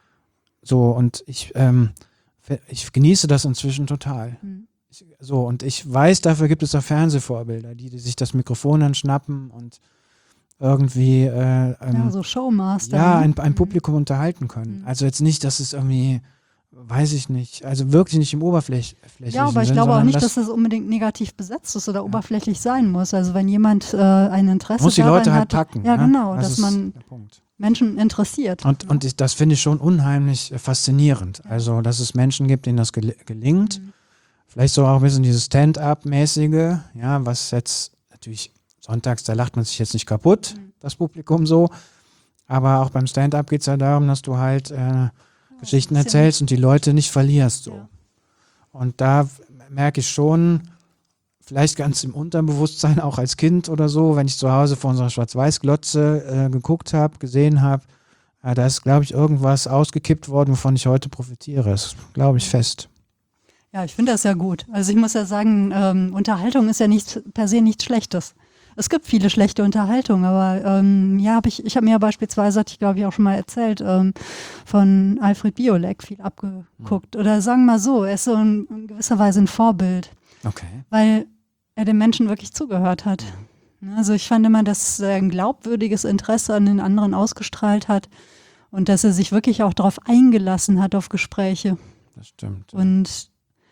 so und ich, ähm, ich genieße das inzwischen total. Mhm. So, und ich weiß, dafür gibt es auch Fernsehvorbilder, die, die sich das Mikrofon dann schnappen und irgendwie äh, ähm, ja, so Showmaster. Ja, ein, ein Publikum mhm. unterhalten können. Mhm. Also jetzt nicht, dass es irgendwie, weiß ich nicht, also wirklich nicht im oberflächlichen Ja, aber ich Sinn, glaube auch nicht, das, dass es unbedingt negativ besetzt ist oder ja. oberflächlich sein muss. Also wenn jemand äh, ein Interesse muss die daran Leute halt hat, packen. Ja, ne? genau, das dass man Menschen interessiert. Und, ja. und ich, das finde ich schon unheimlich faszinierend. Ja. Also, dass es Menschen gibt, denen das gel- gelingt. Mhm. Vielleicht so auch ein bisschen dieses Stand-up-mäßige, ja, was jetzt natürlich sonntags, da lacht man sich jetzt nicht kaputt, mhm. das Publikum so. Aber auch beim Stand-up geht es ja darum, dass du halt äh, ja, Geschichten erzählst und die Leute nicht verlierst. So. Ja. Und da merke ich schon, vielleicht ganz im Unterbewusstsein, auch als Kind oder so, wenn ich zu Hause vor unserer Schwarz-Weiß-Glotze äh, geguckt habe, gesehen habe, äh, da ist, glaube ich, irgendwas ausgekippt worden, wovon ich heute profitiere. Das glaube ich fest. Ja, ich finde das ja gut. Also ich muss ja sagen, ähm, Unterhaltung ist ja nicht per se nichts Schlechtes. Es gibt viele schlechte Unterhaltung, aber ähm, ja, hab ich, ich habe mir ja beispielsweise, hatte ich glaube ich auch schon mal erzählt, ähm, von Alfred Biolek viel abgeguckt. Mhm. Oder sagen wir mal so, er ist so in, in gewisser Weise ein Vorbild, okay. weil er den Menschen wirklich zugehört hat. Mhm. Also ich fand immer, dass er ein glaubwürdiges Interesse an den anderen ausgestrahlt hat und dass er sich wirklich auch darauf eingelassen hat, auf Gespräche. Das stimmt. Ja. Und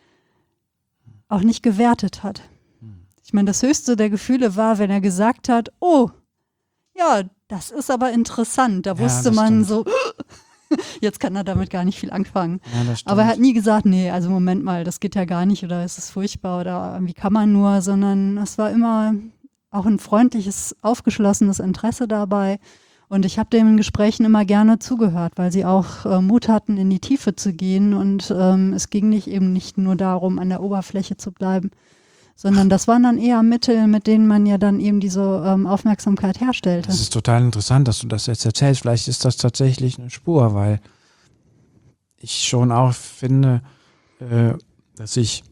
auch nicht gewertet hat. Ich meine, das höchste der Gefühle war, wenn er gesagt hat, oh, ja, das ist aber interessant. Da Ja, wusste das man stimmt. so, jetzt kann er damit gar nicht viel anfangen. Ja, das stimmt. Aber er hat nie gesagt, nee, also Moment mal, das geht ja gar nicht oder es ist furchtbar oder wie kann man nur, sondern es war immer auch ein freundliches, aufgeschlossenes Interesse dabei. Und ich habe dem in Gesprächen immer gerne zugehört, weil sie auch äh, Mut hatten, in die Tiefe zu gehen. Und ähm, es ging nicht eben nicht nur darum, an der Oberfläche zu bleiben, sondern das waren dann eher Mittel, mit denen man ja dann eben diese ähm, Aufmerksamkeit herstellte. Das ist total interessant, dass du das jetzt erzählst. Vielleicht ist das tatsächlich eine Spur, weil ich schon auch finde, äh, dass ich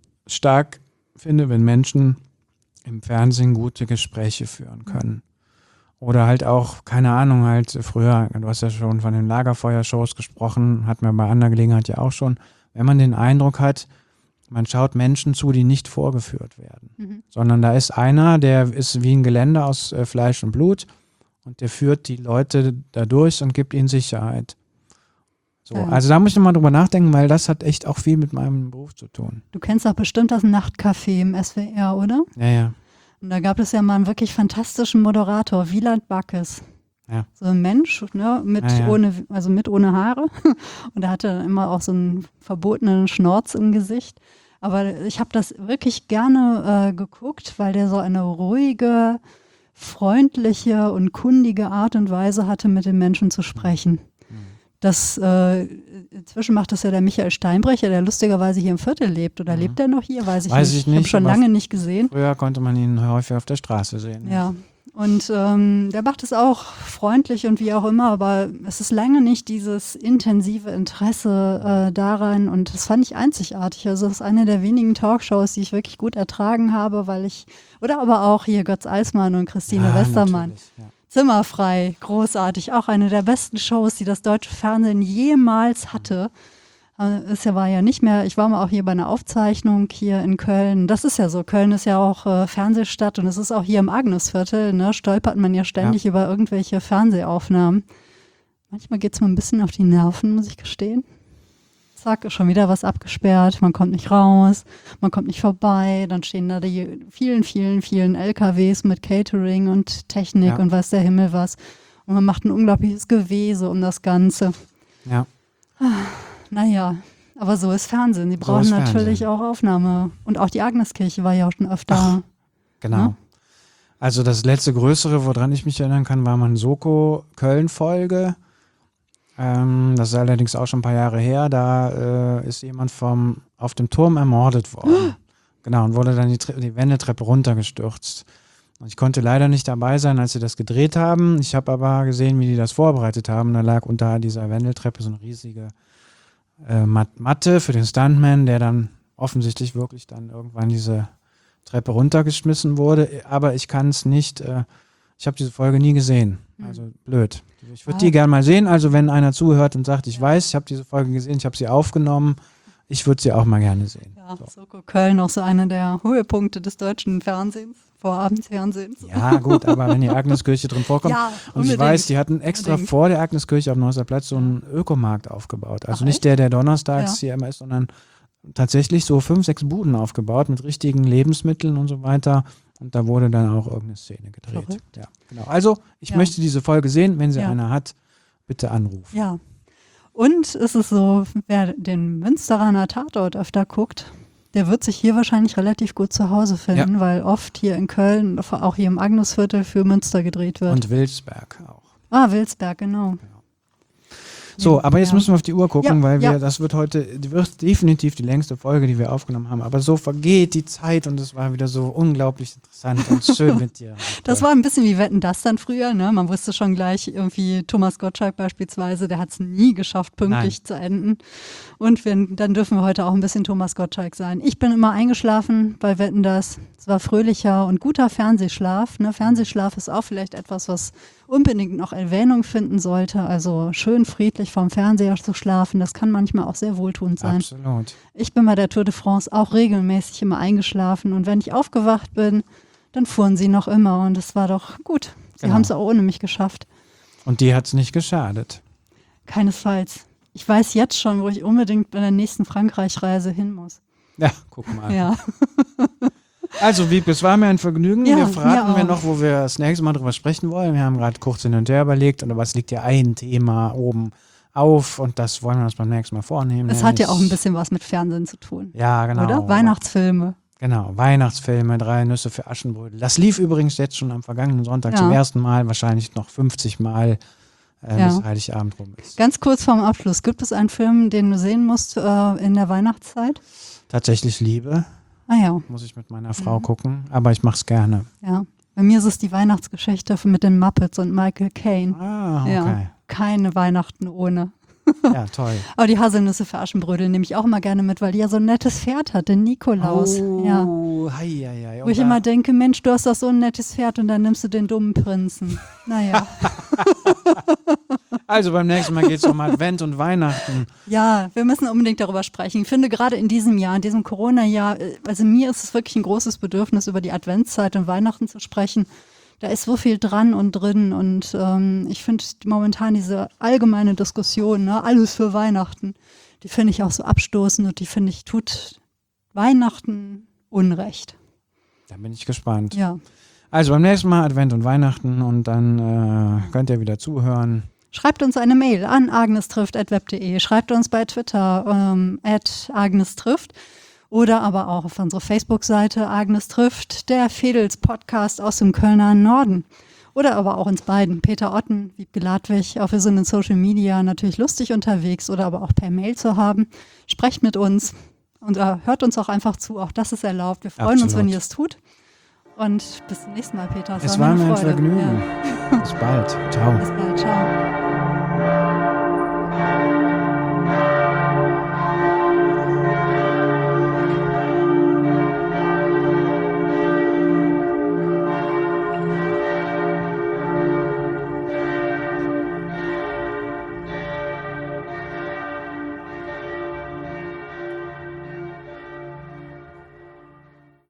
stark finde, wenn Menschen im Fernsehen gute Gespräche führen können. Oder halt auch, keine Ahnung, halt früher, du hast ja schon von den Lagerfeuershows gesprochen, hatten wir bei anderer Gelegenheit ja auch schon, wenn man den Eindruck hat, man schaut Menschen zu, die nicht vorgeführt werden, mhm. sondern da ist einer, der ist wie ein Geländer aus äh, Fleisch und Blut und der führt die Leute da durch und gibt ihnen Sicherheit. So, ja. Also da muss ich nochmal drüber nachdenken, weil das hat echt auch viel mit meinem Beruf zu tun. Du kennst doch bestimmt das Nachtcafé im S W R, oder? Ja, ja. Und da gab es ja mal einen wirklich fantastischen Moderator, Wieland Backes. Ja. So ein Mensch, ne, mit ja, ja. ohne, also mit ohne Haare. Und er hatte immer auch so einen verbotenen Schnorz im Gesicht. Aber ich habe das wirklich gerne äh, geguckt, weil der so eine ruhige, freundliche und kundige Art und Weise hatte, mit den Menschen zu sprechen. Das, äh, inzwischen macht das ja der Michael Steinbrecher, der lustigerweise hier im Viertel lebt. Oder mhm. lebt er noch hier? Weiß ich Weiß nicht. Ich nicht. Ich habe schon lange nicht gesehen. Früher konnte man ihn häufig auf der Straße sehen. Ja, ja. Und ähm, der macht es auch freundlich und wie auch immer, aber es ist lange nicht dieses intensive Interesse äh, daran und das fand ich einzigartig. Also das ist eine der wenigen Talkshows, die ich wirklich gut ertragen habe, weil ich, oder aber auch hier Götz Eismann und Christine ja, Westermann. Ja. Zimmerfrei, großartig, auch eine der besten Shows, die das deutsche Fernsehen jemals hatte. Es war ja nicht mehr, ich war mal auch hier bei einer Aufzeichnung hier in Köln. Das ist ja so, Köln ist ja auch äh, Fernsehstadt und es ist auch hier im Agnesviertel, ne, stolpert man ja ständig ja. über irgendwelche Fernsehaufnahmen. Manchmal geht es mir ein bisschen auf die Nerven, muss ich gestehen. Zack, ist schon wieder was abgesperrt, man kommt nicht raus, man kommt nicht vorbei, dann stehen da die vielen, vielen, vielen L K Ws mit Catering und Technik ja. und weiß der Himmel was. Und man macht ein unglaubliches Gewese um das Ganze. Ja. Naja, aber so ist Fernsehen. Die brauchen so natürlich Fernsehen. Auch Aufnahme. Und auch die Agneskirche war ja auch schon öfter. Ach, genau. Ne? Also das letzte Größere, woran ich mich erinnern kann, war mal eine Soko-Köln-Folge. Ähm, das ist allerdings auch schon ein paar Jahre her. Da äh, ist jemand vom, auf dem Turm ermordet worden. Genau, und wurde dann die, die Wendeltreppe runtergestürzt. Und ich konnte leider nicht dabei sein, als sie das gedreht haben. Ich habe aber gesehen, wie die das vorbereitet haben. Da lag unter dieser Wendeltreppe so eine riesige Äh, Matte für den Stuntman, der dann offensichtlich wirklich dann irgendwann diese Treppe runtergeschmissen wurde. Aber ich kann es nicht, äh, ich habe diese Folge nie gesehen. Also mhm. blöd. Ich würde ah. die gerne mal sehen. Also wenn einer zuhört und sagt, ich ja. weiß, ich habe diese Folge gesehen, ich habe sie aufgenommen, ich würde sie auch mal gerne sehen. Ja, so. Soko Köln auch so einer der Höhepunkte des deutschen Fernsehens. Vorabendsfernsehens. Ja, gut, aber wenn die Agneskirche drin vorkommt. Ja, und ich weiß, die hatten extra unbedingt. vor der Agneskirche auf Neusser Platz so einen Ökomarkt aufgebaut. Also Ach, nicht echt? der, der donnerstags ja. hier immer ist, sondern tatsächlich so fünf, sechs Buden aufgebaut mit richtigen Lebensmitteln und so weiter. Und da wurde dann auch irgendeine Szene gedreht. Ja, genau. Also, ich ja. möchte diese Folge sehen. Wenn sie ja. einer hat, bitte anrufen. Ja. Und es ist so, wer den Münsteraner Tatort öfter guckt, der wird sich hier wahrscheinlich relativ gut zu Hause finden, ja. weil oft hier in Köln, auch hier im Agnesviertel für Münster gedreht wird. Und Wilsberg auch. Ah, Wilsberg, genau. genau. So, aber jetzt ja. müssen wir auf die Uhr gucken, Ja, weil wir, ja. das wird heute, die wird definitiv die längste Folge, die wir aufgenommen haben. Aber so vergeht die Zeit und es war wieder so unglaublich interessant und schön mit dir. Das war ein bisschen wie Wetten, das dann früher, ne? Man wusste schon gleich irgendwie, Thomas Gottschalk beispielsweise, der hat es nie geschafft, pünktlich Nein. zu enden. Und wir, dann dürfen wir heute auch ein bisschen Thomas Gottschalk sein. Ich bin immer eingeschlafen bei Wetten, das. Es war fröhlicher und guter Fernsehschlaf. Ne? Fernsehschlaf ist auch vielleicht etwas, was unbedingt noch Erwähnung finden sollte. Also schön friedlich vorm Fernseher zu schlafen, das kann manchmal auch sehr wohltuend sein. Absolut. Ich bin bei der Tour de France auch regelmäßig immer eingeschlafen und wenn ich aufgewacht bin, dann fuhren sie noch immer und es war doch gut. Sie Genau. haben es auch ohne mich geschafft. Und dir hat es nicht geschadet. Keinesfalls. Ich weiß jetzt schon, wo ich unbedingt bei der nächsten Frankreich-Reise hin muss. Ja, guck mal. Ja. Also, Wiebke, es war mir ein Vergnügen. Ja, wir fragen mir wir auch. noch, wo wir das nächste Mal drüber sprechen wollen. Wir haben gerade kurz hin und her überlegt, aber es liegt ja ein Thema oben auf und das wollen wir uns beim nächsten Mal vornehmen. Es hat ja auch ein bisschen was mit Fernsehen zu tun. Ja, genau. Oder? Weihnachtsfilme. Genau, Weihnachtsfilme, Drei Nüsse für Aschenbrödel. Das lief übrigens jetzt schon am vergangenen Sonntag Ja. zum ersten Mal, wahrscheinlich noch fünfzig Mal, äh, Ja. bis Heiligabend rum ist. Ganz kurz vorm Abschluss, gibt es einen Film, den du sehen musst äh, in der Weihnachtszeit? Tatsächlich Liebe, Ah ja, muss ich mit meiner Frau Mhm. gucken, aber ich mach's gerne. ja. Bei mir ist es die Weihnachtsgeschichte mit den Muppets und Michael Caine. Ah, okay. Ja, keine Weihnachten ohne. Ja, toll. Aber die Haselnüsse für Aschenbrödel nehme ich auch immer gerne mit, weil die ja so ein nettes Pferd hat, den Nikolaus. Ja. Oh, hei, hei, hei. Wo Und ich da- immer denke, Mensch, du hast doch so ein nettes Pferd und dann nimmst du den dummen Prinzen. Naja. Also beim nächsten Mal geht es um Advent und Weihnachten. Ja, wir müssen unbedingt darüber sprechen. Ich finde gerade in diesem Jahr, in diesem Corona-Jahr, äh, also mir ist es wirklich ein großes Bedürfnis, über die Adventszeit und Weihnachten zu sprechen. Da ist so viel dran und drin und ähm, ich finde momentan diese allgemeine Diskussion, ne, alles für Weihnachten, die finde ich auch so abstoßend und die finde ich tut Weihnachten Unrecht. Da bin ich gespannt. Ja. Also beim nächsten Mal Advent und Weihnachten und dann äh, könnt ihr wieder zuhören. Schreibt uns eine Mail an agnestrifft at web punkt de, schreibt uns bei Twitter ähm, at agnestrifft oder aber auch auf unsere Facebook-Seite Agnes trifft, der Fedels-Podcast aus dem Kölner Norden. Oder aber auch uns beiden, Peter Otten, Wiebke Ladwig, auch wir sind in Social Media natürlich lustig unterwegs oder aber auch per Mail zu haben. Sprecht mit uns und äh, hört uns auch einfach zu, auch das ist erlaubt. Wir freuen uns, Absolut. wenn ihr es tut. Und bis zum nächsten Mal, Peter. Es war mir ein Freude. Vergnügen. Ja. Bis bald. Ciao. Bis bald. Ciao.